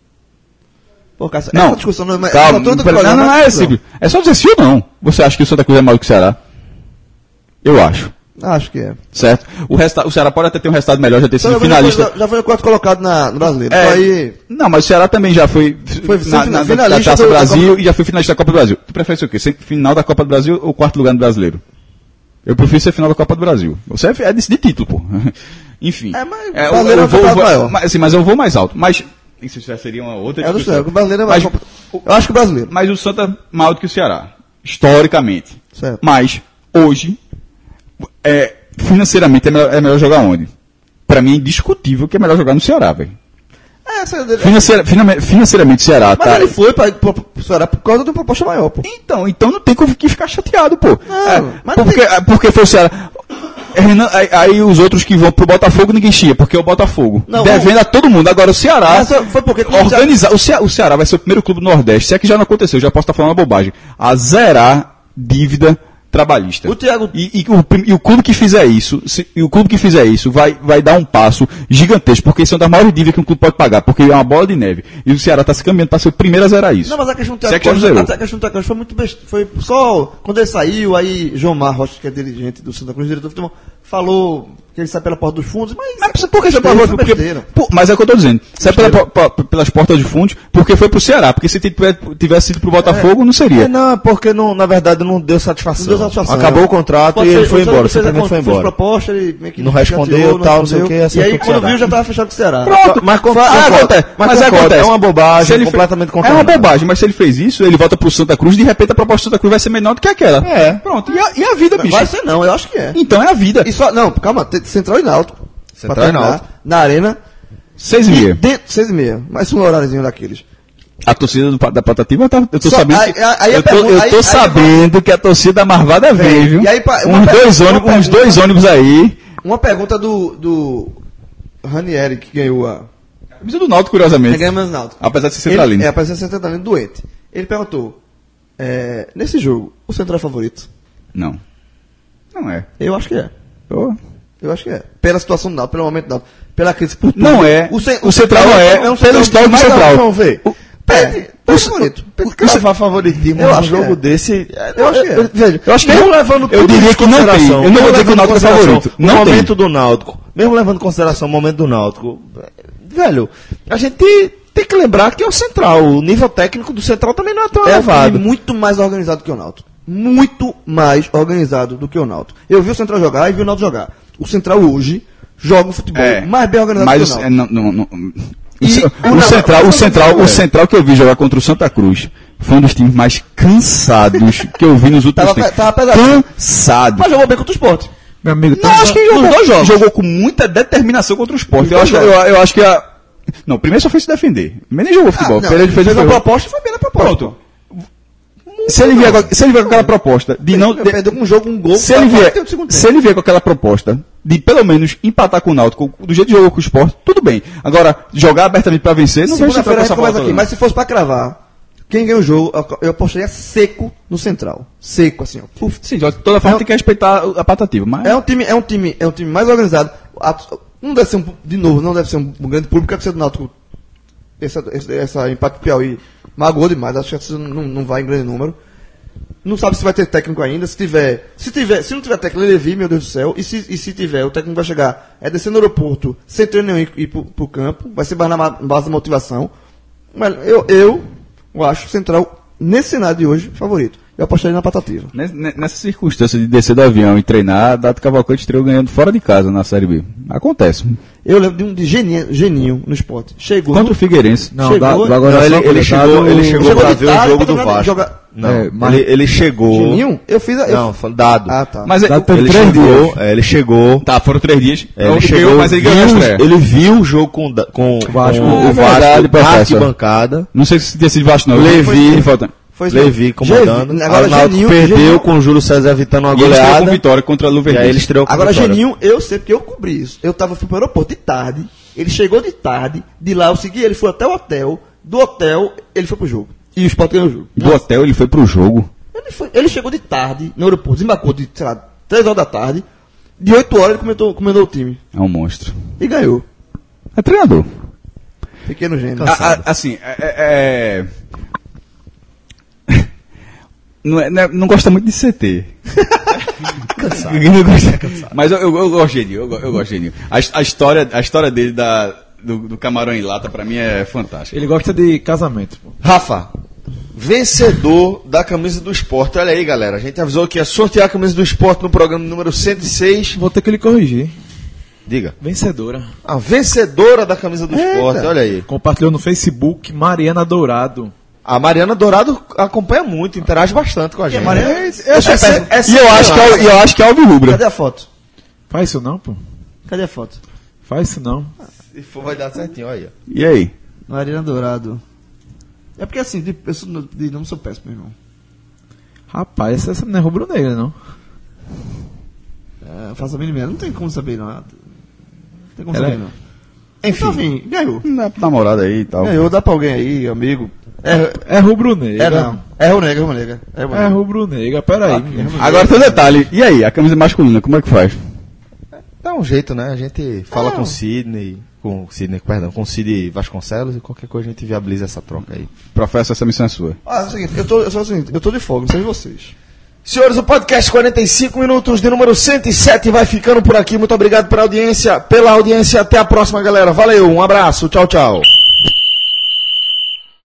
Pô, cara, não, essa discussão não é... Calma, não é simples. É só dizer sim ou não. Você acha que o Santa Cruz é maior do que o Ceará? Eu acho. Acho que é. Certo? O Ceará pode até ter um resultado melhor, já ter sido finalista. Já foi o quarto colocado no Brasileiro. Não, mas o Ceará também já foi finalista da Taça Brasil e já foi finalista da Copa do Brasil. Tu prefere ser o quê? Ser final da Copa do Brasil ou quarto lugar no Brasileiro? Eu prefiro ser final da Copa do Brasil. Você é decidir título, pô. Enfim. Mas eu vou mais alto. Mas isso já seria uma outra discussão. O brasileiro é mais... Eu acho que o brasileiro. Mas o Santa maior do que o Ceará. Historicamente. Certo. Mas, hoje, financeiramente, é melhor jogar onde? Pra mim é indiscutível que é melhor jogar no Ceará, velho. Financeiramente o Ceará mas ele foi pro Ceará por causa de uma proposta maior, pô. Então não tem que ficar chateado, pô. Porque foi o Ceará. Aí os outros que vão pro Botafogo ninguém chia, porque é o Botafogo. Devendo a todo mundo. Agora o Ceará. Foi porque o Ceará vai ser o primeiro clube do Nordeste. Se é que já não aconteceu, já posso estar falando uma bobagem. A zerar dívida trabalhista. O Thiago... E o clube que fizer isso, vai dar um passo gigantesco, porque isso é uma das maiores dívidas que um clube pode pagar, porque é uma bola de neve. E o Ceará está se caminhando para ser o primeiro a zerar isso. Não, mas a questão do Thiago Costa foi muito besta. Foi só quando ele saiu, aí João Marros, que é dirigente do Santa Cruz, diretor do futebol, falou que ele sai pela porta dos fundos, mas por que você falou? Mas é o que eu estou dizendo. Sai pelas portas dos fundos, porque foi pro Ceará, porque se tivesse sido pro Botafogo, não seria. Não, porque na verdade não deu satisfação. Acabou o contrato e ele foi embora. Simplesmente foi embora. Proposta, ele meio que não respondeu, tal, não sei o que. E aí quando viu já estava fechado com o Ceará. Pronto, mas acontece. É uma bobagem, completamente contra. É uma bobagem, mas se ele fez isso, ele volta pro Santa Cruz, de repente a proposta do Santa Cruz vai ser menor do que aquela. Pronto. E a vida, bicho? Vai ser não, eu acho que é. Então é a vida. E só, não, calma, tem Central e Náutico. Central e Náutico. Na Arena. 6h30. 6h30. Mais um horáriozinho daqueles. A torcida da Patativa, eu tô sabendo. Eu tô sabendo que a torcida da Marvada veio, viu? E aí, uns dois ônibus aí. Uma pergunta do Ranieri, que ganhou a camisa do Náutico, curiosamente. Ganhou o Náutico. Apesar de ser centralino. Apesar de ser centralino doente. Ele perguntou: nesse jogo, o Central é favorito? Não. Não é. Eu acho que é. Eu acho que é. Pela situação do Náutico, pelo momento do Náutico, pela crise por tudo. Não é. O Central não é. Pelo histórico do Central. Vamos ver. Favorito. Levar favoritismo num jogo desse. Eu acho que é. Veja, eu acho que mesmo levando eu diria que não tem. Eu não vou dizer que o Náutico é favorito. No momento do Náutico, mesmo levando em consideração o momento do Náutico, velho, a gente tem que lembrar que é o Central. O nível técnico do Central também não é tão elevado. É muito mais organizado que o Náutico. Muito mais organizado do que o Náutico. Eu vi o Central jogar e vi o Náutico jogar. O Central hoje joga um futebol mais bem organizado que o Náutico. O Central que eu vi jogar contra o Santa Cruz foi um dos times mais cansados que eu vi nos últimos tempos. Cansado. Mas jogou bem contra o Sport. Meu amigo, não, acho que jogou com muita determinação contra o Sport. Eu acho que não, primeiro só foi se defender. Nem jogou futebol. Ele fez uma proposta e foi bem na proposta. Pronto. Se ele vier com aquela proposta de não. Perdeu um jogo, um gol. Se ele vier com aquela proposta de pelo menos empatar com o Náutico, do jeito que jogou com o Sport, tudo bem. Agora, jogar abertamente pra vencer, não vai ser essa coisa aqui. Mas se fosse pra cravar, quem ganha o jogo, eu apostaria seco no Central. Seco, assim, ó. Sim, de toda forma tem que respeitar a Patativa. Mas... É um time mais organizado. Não deve ser não deve ser um grande público, a torcida do Náutico. Essa empate Piauí magoou demais, acho que não vai em grande número. Não sabe se vai ter técnico ainda. Se não tiver técnico, ele vi, meu Deus do céu. E se tiver, o técnico vai chegar, descer no aeroporto, sem treino nenhum e ir pro campo, vai ser na base da motivação. Mas eu acho o Central, nesse cenário de hoje, favorito. eu apostaria na Patativa. Nessa circunstância de descer do avião e treinar, Dado Cavalcante estreou ganhando fora de casa na Série B. Acontece. Eu lembro de Geninho no Sport. Chegou. Contra o Figueirense. Não, Chegou- agora ele chegou pra de ver o tarde, jogo pra do jogar- Vasco. jogar- Não, mas- ele chegou. Geninho? Eu fiz a. Não, foi Dado. Ah, tá. Mas Dado teve Ele 3 chegou, dias. ele chegou. tá, foram 3 dias. Ele chegou, mas ele ganhou na estreia. ele viu o jogo com Vasco. o É verdade, Vasco na professor. arquibancada. Não sei se tinha sido Vasco, não. Levi. Foi Levi comandando. Agora O Náutico Geninho- perdeu Geninho- com o Júlio César evitando uma E ele estreou com goleada. vitória contra a E aí ele Luverdense. estreou com Agora, vitória. Geninho, eu sei porque eu cobri isso. Eu fui pro aeroporto de tarde, ele chegou de tarde, de lá eu segui ele, foi até o hotel, do hotel ele foi pro jogo. E o Sport ganhou o jogo. Do hotel ele foi pro jogo. Ele chegou de tarde no aeroporto, desembarcou de, sei lá, 3 horas da tarde, de 8 horas ele comandou o time. É um monstro. E ganhou. É treinador. Pequeno gênio. Assim, não gosta muito de CT. Cansado. Não gosta. Mas eu gosto de Geninho. Eu gosto de Geninho. A história dele do camarão em lata, pra mim, é fantástica. Ele gosta de casamento, pô. Rafa, vencedor da camisa do esporte. Olha aí, galera. A gente avisou que ia sortear a camisa do esporte no programa número 106. Vou ter que lhe corrigir. Diga. Vencedora. A vencedora da camisa do esporte, olha aí. Compartilhou no Facebook Mariana Dourado. A Mariana Dourado acompanha muito, interage bastante com a gente. Mariana? E eu acho que é alvirrubra. Cadê a foto? Faz isso não, pô. Cadê a foto? Faz isso não. Se for, vai dar certinho, olha. E aí? Marina Dourado. É porque assim, de nome sou péssimo, meu irmão. Rapaz, essa não é rubro-negra, não. Eu faço a mínima ideia. Não tem como saber, não. Não tem como Ela saber, é- não. Enfim, ganhou. Namorada aí e tal. Ganhou, dá pra alguém aí, amigo. É rubro-negra. Não. É rubro-negra. É rubro-negra. Peraí. Agora tem um detalhe. E aí, a camisa masculina, como é que faz? Dá um jeito, né? A gente fala com o Sidney, com o Cid Vasconcelos e qualquer coisa a gente viabiliza essa troca aí. Professor, essa missão é sua. É o seguinte, eu tô de folga, não sei vocês. Senhores, o podcast 45 minutos de número 107 vai ficando por aqui. Muito obrigado pela audiência. Até a próxima, galera. Valeu, um abraço. Tchau, tchau.